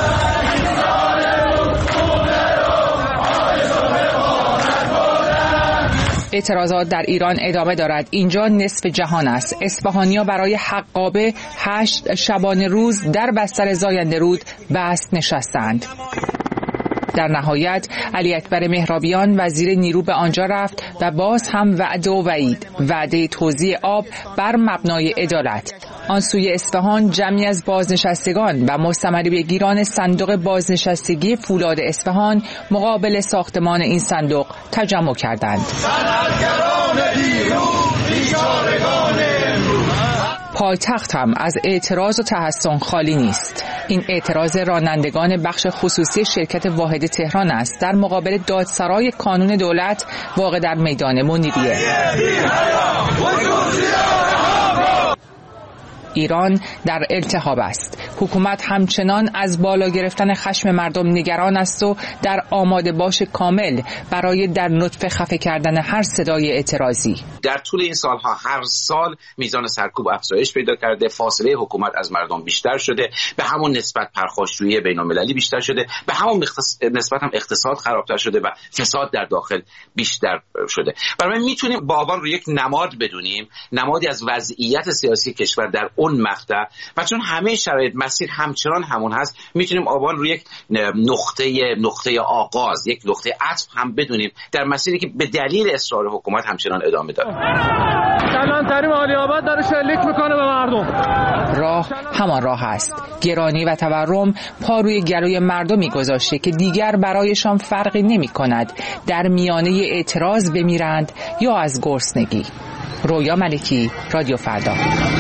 اعتراضات در ایران ادامه دارد. اینجا نصف جهان است. اصفهانی‌ها برای حقابه 8 شبانه روز در بستر زاینده رود بست نشستند. در نهایت علی اکبر مهرابیان وزیر نیرو به آنجا رفت و باز هم وعده و وعید، وعده توزیع آب بر مبنای عدالت. آن سوی اصفهان جمعی از بازنشستگان و مستمری بگیران صندوق بازنشستگی فولاد اصفهان مقابل ساختمان این صندوق تجمع کردند. پایتخت هم از اعتراض و تحسن خالی نیست. این اعتراض رانندگان بخش خصوصی شرکت واحد تهران است در مقابل دادسرای کانون دولت واقع در میدان منیریه. ایران در التهاب است. حکومت همچنان از بالا گرفتن خشم مردم نگران است و در آماده باش کامل برای در نطفه خفه کردن هر صدای اعتراضی. در طول این سالها هر سال میزان سرکوب افزایش پیدا کرده، فاصله حکومت از مردم بیشتر شده، به همون نسبت پرخاشجویی بین‌المللی بیشتر شده، به همون نسبت هم اقتصاد خرابتر شده و فساد در داخل بیشتر شده. برای میتونیم با آبان رو یک نماد بدونیم، نمادی از وضعیت سیاسی کشور در اون مقطع، و چون همه شرایط مسیر همچنان همون هست، میتونیم آبان رو یک نقطه آغاز، یک نقطه عطف هم بدونیم در مسیری که به دلیل اصرار حکومت همچنان ادامه داره. کلانتری عالی آباد داره شلیک میکنه به مردم. راه همان راه است. گرانی و تورم پا روی گلوی مردمی گذاشته که دیگر برایشان فرقی نمی کند در میانه اعتراض بمیرند یا از گرسنگی. رویا ملکی، رادیو فردا.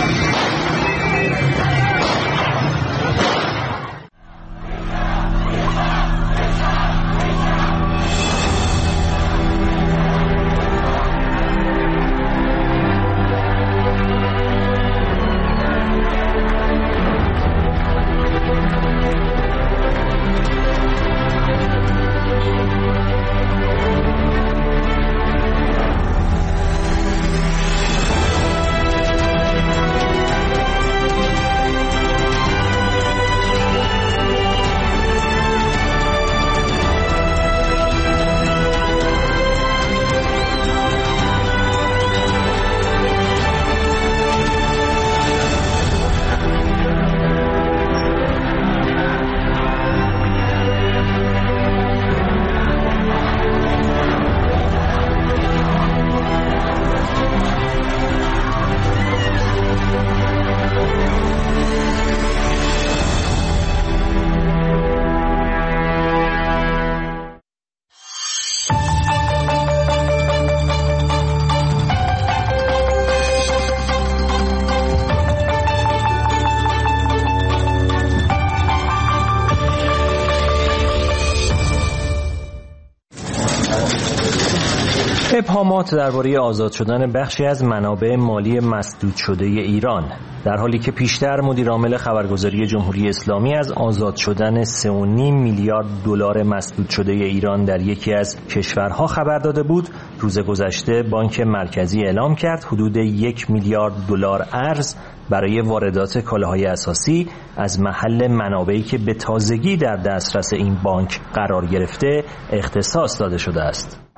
ابهامات درباره آزاد شدن بخشی از منابع مالی مسدود شده ایران، در حالی که پیشتر مدیرعامل خبرگزاری جمهوری اسلامی از آزاد شدن 3.5 میلیارد دلار مسدود شده ایران در یکی از کشورها خبر داده بود، روز گذشته بانک مرکزی اعلام کرد حدود 1 میلیارد دلار ارز برای واردات کالاهای اساسی از محل منابعی که به تازگی در دسترس این بانک قرار گرفته اختصاص داده شده است.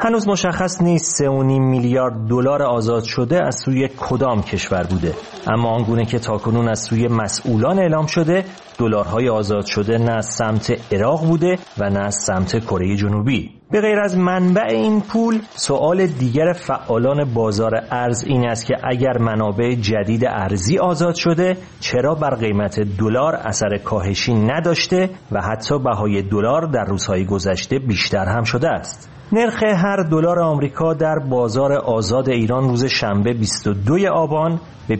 هنوز مشخص نیست 3.5 میلیارد دلار آزاد شده از سوی کدام کشور بوده، اما آنگونه که تاکنون از سوی مسئولان اعلام شده، دلارهای آزاد شده نه از سمت عراق بوده و نه از سمت کره جنوبی. به غیر از منبع این پول، سوال دیگر فعالان بازار ارز این است که اگر منابع جدید ارزی آزاد شده، چرا بر قیمت دلار اثر کاهشی نداشته و حتی بهای دلار در روزهای گذشته بیشتر هم شده است؟ نرخ هر دلار آمریکا در بازار آزاد ایران روز شنبه 22 آبان به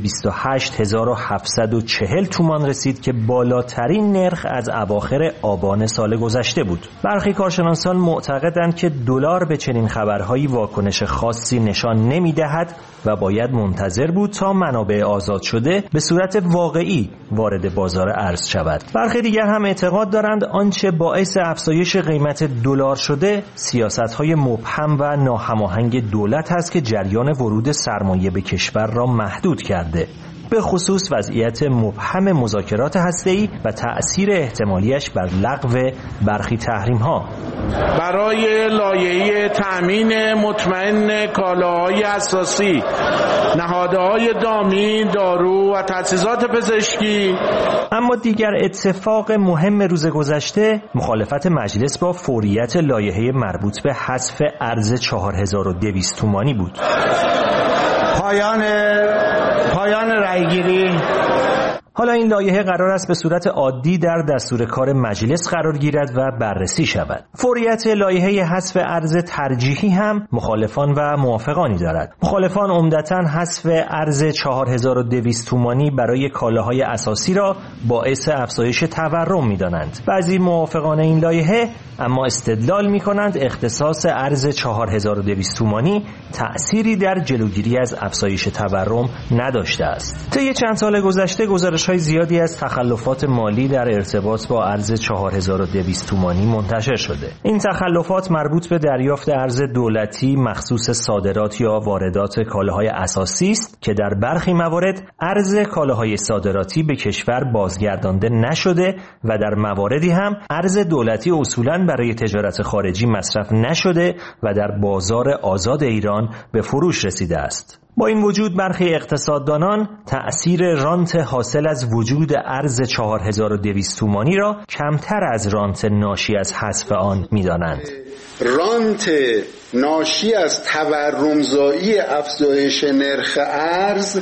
28740 تومان رسید که بالاترین نرخ از اواخر آبان سال گذشته بود. برخی کارشناسان معتقدند که دلار به چنین خبرهایی واکنش خاصی نشان نمی‌دهد و باید منتظر بود تا منابع آزاد شده به صورت واقعی وارد بازار ارز شود. برخی دیگر هم اعتقاد دارند آنچه باعث افزایش قیمت دلار شده سیاست‌های مبهم و ناهماهنگ دولت است که جریان ورود سرمایه به کشور را محدود کرده، به خصوص وضعیت مبهم مذاکرات هسته‌ای و تأثیر احتمالیش بر لغو برخی تحریم‌ها. برای لایحه تأمین مطمئن کالاهای اساسی، نهادهای دامی، دارو و تجهیزات پزشکی. اما دیگر اتفاق مهم روز گذشته مخالفت مجلس با فوریت لایحه مربوط به حذف ارز 4200 تومانی بود. پایان رأیگیری. حالا این لایحه قرار است به صورت عادی در دستور کار مجلس قرار گیرد و بررسی شود. فوریت لایحه حذف ارز ترجیحی هم مخالفان و موافقانی دارد. مخالفان عمدتاً حذف ارز 4200 تومانی برای کالاهای اساسی را باعث افزایش تورم می‌دانند. بعضی موافقان این لایحه اما استدلال می‌کنند اختصاص ارز 4200 تومانی تأثیری در جلوگیری از افزایش تورم نداشته است. طی چند سال گذشته گزارش‌های زیادی از تخلفات مالی در ارتباط با ارز 4200 تومانی منتشر شده. این تخلفات مربوط به دریافت ارز دولتی مخصوص صادرات یا واردات کالاهای اساسی است که در برخی موارد ارز کالاهای صادراتی به کشور بازگردانده نشده و در مواردی هم ارز دولتی اصولاً برای تجارت خارجی مصرف نشده و در بازار آزاد ایران به فروش رسیده است. با این وجود برخی اقتصاددانان تأثیر رانت حاصل از وجود ارز 4200 تومانی را کمتر از رانت ناشی از حذف آن می‌دانند. رانت ناشی از تورمزایی افزایش نرخ ارز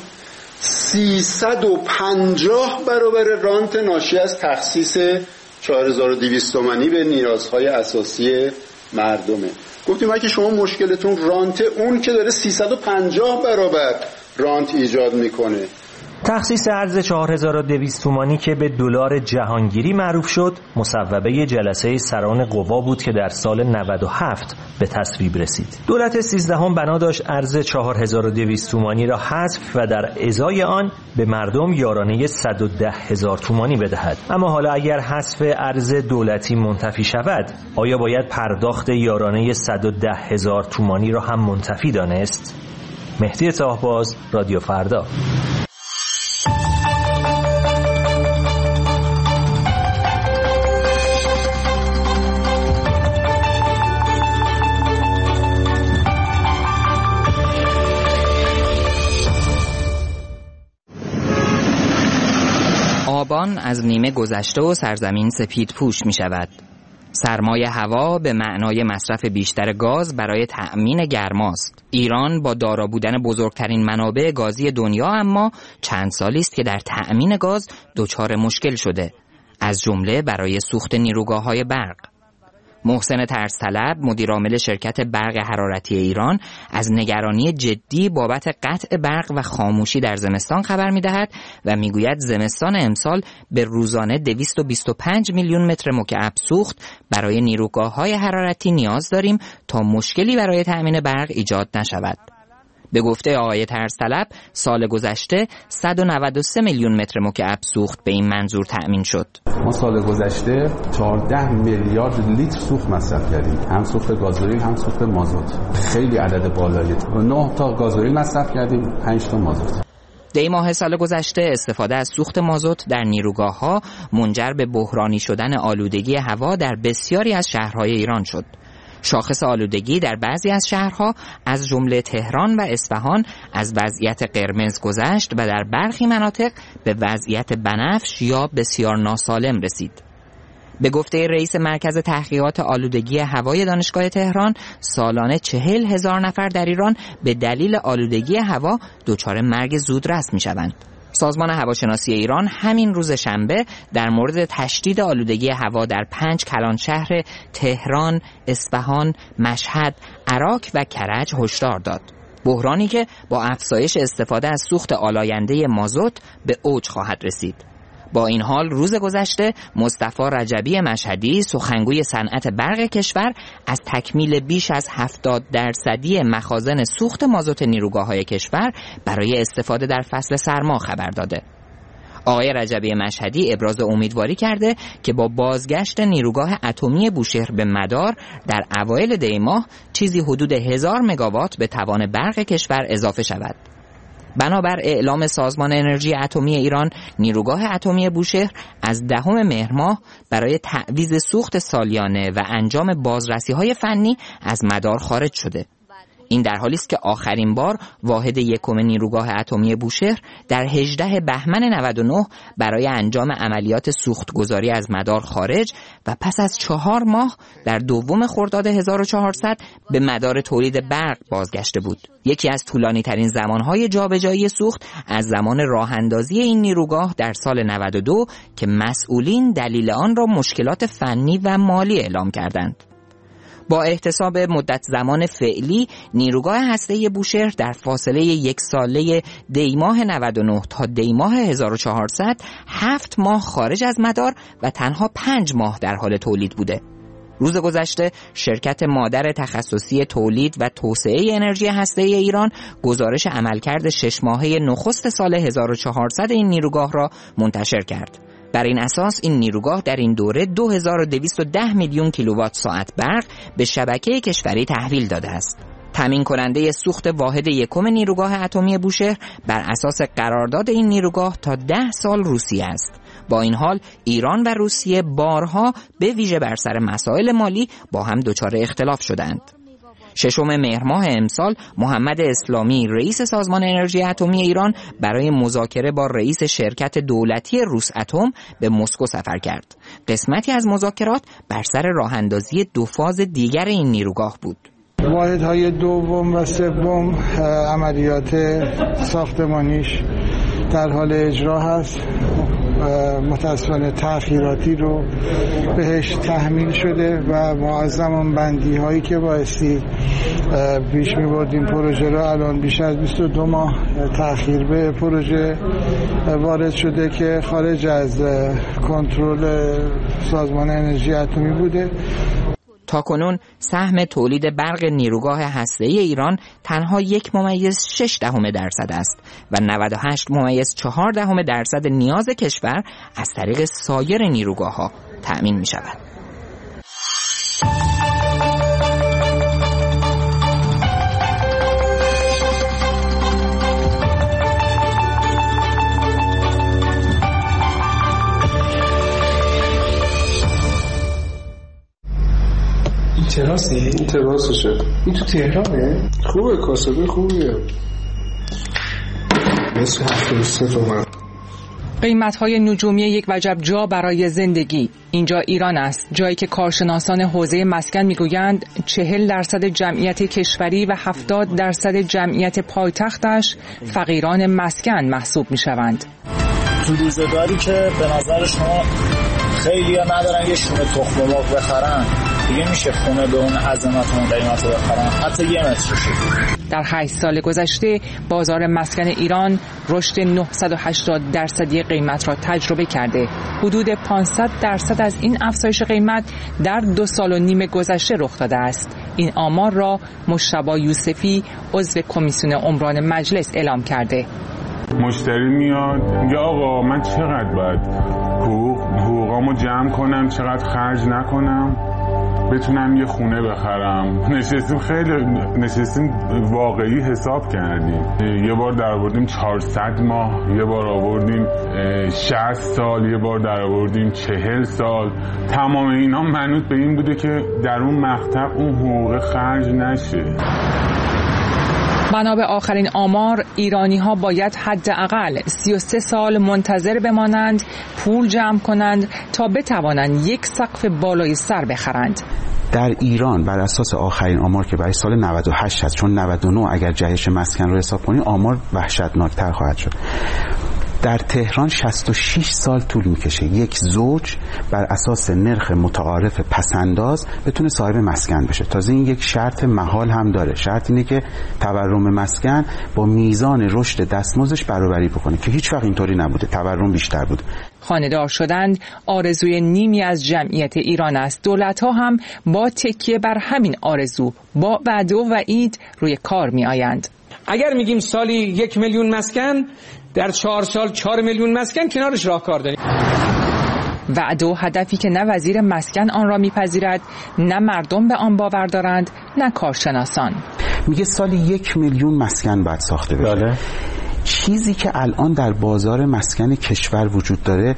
350 برابر رانت ناشی از تخصیص 4200 تومانی به نیازهای اساسی مردمه. گفتیم اگه شما مشکلتون رانت، اون که داره 350 برابر رانت ایجاد میکنه. تخصیص ارز 4200 تومانی که به دلار جهانگیری معروف شد مصوبه جلسه سران قوا بود که در سال 97 به تصویب رسید. دولت 13 بنا داشت ارز 4200 تومانی را حذف و در ازای آن به مردم یارانه 110,000 تومانی بدهد. اما حالا اگر حذف ارز دولتی منتفی شود، آیا باید پرداخت یارانه 110,000 تومانی را هم منتفی دانست؟ مهدی طاهباز، رادیو فردا. آبان از نیمه گذشته و سرزمین سپید پوش می شود. سرمای هوا به معنای مصرف بیشتر گاز برای تأمین گرماست. ایران با دارا بودن بزرگترین منابع گازی دنیا اما چند سالی است که در تأمین گاز دچار مشکل شده، از جمله برای سوخت نیروگاه‌های برق. محسن ترس‌طلب، مدیرعامل شرکت برق حرارتی ایران، از نگرانی جدی بابت قطع برق و خاموشی در زمستان خبر می‌دهد و می‌گوید زمستان امسال به روزانه 225 میلیون متر مکعب سوخت برای نیروگاه‌های حرارتی نیاز داریم تا مشکلی برای تأمین برق ایجاد نشود. به گفته آقای ترس‌طلب، سال گذشته 193 میلیون متر مکعب سوخت به این منظور تأمین شد. ما سال گذشته 14 میلیارد لیتر سوخت مصرف کردیم، هم سوخت گازوئیل هم سوخت مازوت. خیلی عدد بالاییه. 9 تا گازوئیل مصرف کردیم، 5 تا مازوت. دی ماه سال گذشته استفاده از سوخت مازوت در نیروگاه‌ها منجر به بحرانی شدن آلودگی هوا در بسیاری از شهرهای ایران شد. شاخص آلودگی در بعضی از شهرها از جمله تهران و اصفهان از وضعیت قرمز گذشت و در برخی مناطق به وضعیت بنفش یا بسیار ناسالم رسید. به گفته رئیس مرکز تحقیقات آلودگی هوای دانشگاه تهران، سالانه 40,000 نفر در ایران به دلیل آلودگی هوا دچار مرگ زودرس می‌شوند. سازمان هواشناسی ایران همین روز شنبه در مورد تشدید آلودگی هوا در 5 کلانشهر تهران، اصفهان، مشهد، عراق و کرج هشدار داد. بحرانی که با افزایش استفاده از سوخت آلاینده مازوت به اوج خواهد رسید. با این حال روز گذشته مصطفی رجبی مشهدی، سخنگوی صنعت برق کشور، از تکمیل بیش از 70% مخازن سوخت مازوت نیروگاه‌های کشور برای استفاده در فصل سرما خبر داده. آقای رجبی مشهدی ابراز امیدواری کرده که با بازگشت نیروگاه اتمی بوشهر به مدار در اوایل دی ماه چیزی حدود 1000 مگاوات به توان برق کشور اضافه شود. بنابر اعلام سازمان انرژی اتمی ایران، نیروگاه اتمی بوشهر از 10 مهر ماه برای تعویض سوخت سالیانه و انجام بازرسی‌های فنی از مدار خارج شده. این در حالی است که آخرین بار واحد یکم نیروگاه اتمی بوشهر در 18 بهمن 99 برای انجام عملیات سوختگذاری از مدار خارج و پس از 4 ماه در 2 خرداد 1400 به مدار تولید برق بازگشته بود. یکی از طولانی ترین زمانهای جابجایی سوخت از زمان راه اندازی این نیروگاه در سال 92 که مسئولین دلیل آن را مشکلات فنی و مالی اعلام کردند. با احتساب مدت زمان فعلی، نیروگاه هسته‌ای بوشهر در فاصله 1 ساله دی ماه 99 تا دی ماه 1400 7 ماه خارج از مدار و تنها 5 ماه در حال تولید بوده. روز گذشته شرکت مادر تخصصی تولید و توسعه انرژی هسته‌ای ایران گزارش عملکرد 6 ماهه نخست سال 1400 این نیروگاه را منتشر کرد. بر این اساس این نیروگاه در این دوره 2210 میلیون کیلووات ساعت برق به شبکه کشوری تحویل داده است. تامین کننده سوخت واحد یکم نیروگاه اتمی بوشهر بر اساس قرارداد این نیروگاه تا 10 سال روسیه است. با این حال ایران و روسیه بارها به ویژه بر سر مسائل مالی با هم دچار اختلاف شدند. 6 مهر ماه امسال محمد اسلامی رئیس سازمان انرژی اتمی ایران برای مذاکره با رئیس شرکت دولتی روساتم به مسکو سفر کرد. قسمتی از مذاکرات بر سر راه‌اندازی 2 فاز دیگر این نیروگاه بود. واحدهای 2 و 3 عملیات ساختمانیش در حال اجرا هست. متاسفانه تأخیراتی رو بهش تحمیل شده و ما از زمان بندی هایی که بایستی پیش می بردیم پروژه رو الان بیش از 22 ماه تأخیر به پروژه وارد شده که خارج از کنترل سازمان انرژی اتمی بوده. تاکنون سهم تولید برق نیروگاه هسته‌ای ایران تنها 1.6% است و 98.4% نیاز کشور از طریق سایر نیروگاه‌ها تأمین می‌شود. تراسی؟ این تراسشه. این تو تهرانه؟ خوبه، کاسبه خوبیه. مثل 73 تومن. قیمت‌های نجومی یک وجب جا برای زندگی. اینجا ایران است، جایی که کارشناسان حوزه مسکن میگویند 40% جمعیت کشوری و 70% جمعیت پایتختش فقیران مسکن محسوب میشوند. تو روزگاری که به نظر شما خیلی ها ندارن یه شونه تخم مرغ بخرن، دیگه میشه خونه به اون عظمت اون قیمت رو بخرن، حتی 1 متر شه. در 8 سال گذشته بازار مسکن ایران رشد 980% قیمت را تجربه کرده. حدود 500% از این افزایش قیمت در 2 سال و نیم گذشته رخ داده است. این آمار را مجتبی یوسفی عضو کمیسیون عمران مجلس اعلام کرده. مشتری میاد میگه آقا من چقدر باید حقوقامو جمع کنم، چقدر خرج نکنم. بتونم یه خونه بخرم. نشستیم واقعی حساب کردیم. یه بار در آوردیم 400 ماه، یه بار آوردیم 60 سال، یه بار در آوردیم 40 سال. تمام اینا منوط به این بوده که در اون مقطع اون حقوق خرج نشه. بنا به آخرین آمار ایرانی‌ها باید حداقل 33 سال منتظر بمانند، پول جمع کنند تا بتوانند یک سقف بالای سر بخرند. در ایران بر اساس آخرین آمار که برای سال 98 هست، چون 99 اگر جهش مسکن رو حساب کنی آمار وحشتناکتر خواهد شد. در تهران 66 سال طول میکشه یک زوج بر اساس نرخ متعارف پسنداز بتونه صاحب مسکن بشه. تازه این یک شرط محال هم داره. شرط اینه که تورم مسکن با میزان رشد دستمزدش برابری بکنه که هیچ وقت اینطوری نبوده، تورم بیشتر بوده. خانه‌دار شدن آرزوی نیمی از جمعیت ایران است. دولت‌ها هم با تکیه بر همین آرزو با وعده و وعید روی کار می‌آیند. اگر میگیم سالی 1 میلیون مسکن، در 4 سال 4 میلیون مسکن کنارش راهکار داریم. وعده و هدفی که نه وزیر مسکن آن را میپذیرد، نه مردم به آن باور دارند، نه کارشناسان. میگه سالی 1 میلیون مسکن باید ساخته بشه. بله. چیزی که الان در بازار مسکن کشور وجود داره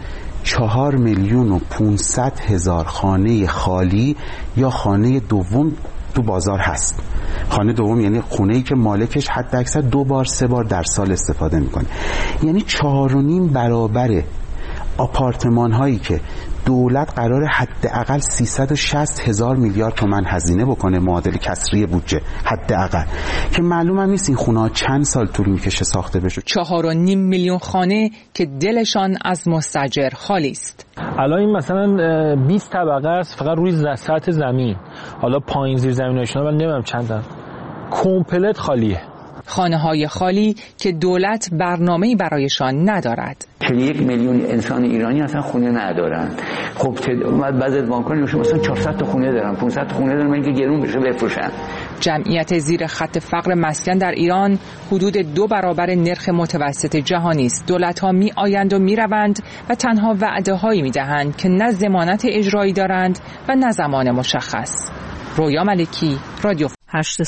4,500,000 خانه خالی یا خانه دوم تو بازار هست. خانه دوم یعنی خونه‌ای که مالکش حد اکثر 2 بار 3 بار در سال استفاده میکنه. یعنی 4.5 برابر آپارتمان هایی که دولت قرار حداقل 360,000 میلیارد تومان هزینه بکنه، معادل کسری بودجه حداقل، که معلوم هم نیست این خونه ها چند سال طول میکشه ساخته بشه. 4.5 میلیون خانه که دلشان از مستاجر خالی است. الان این مثلا 20 طبقه است فقط روی سطح زمین، حالا پایین زیر زمیناشون من نمیدونم چندن، کامپلت خالیه. خانه‌های خالی که دولت برنامه‌ای برایشان ندارد. 41 میلیون انسان ایرانی اصلا خونه ندارن. خب بعضی از بانک‌ها مثلا 400 تا خونه دارن، 500 تا خونه دارن، اینکه گرون بشه بفروشن. جمعیت زیر خط فقر مسکن در ایران حدود 2 برابر نرخ متوسط جهانی است. دولت‌ها می‌آیند و می‌روند و تنها وعده‌هایی می‌دهند که نه ضمانت اجرایی دارند و نه زمان مشخص. رویا ملکی، رادیو 8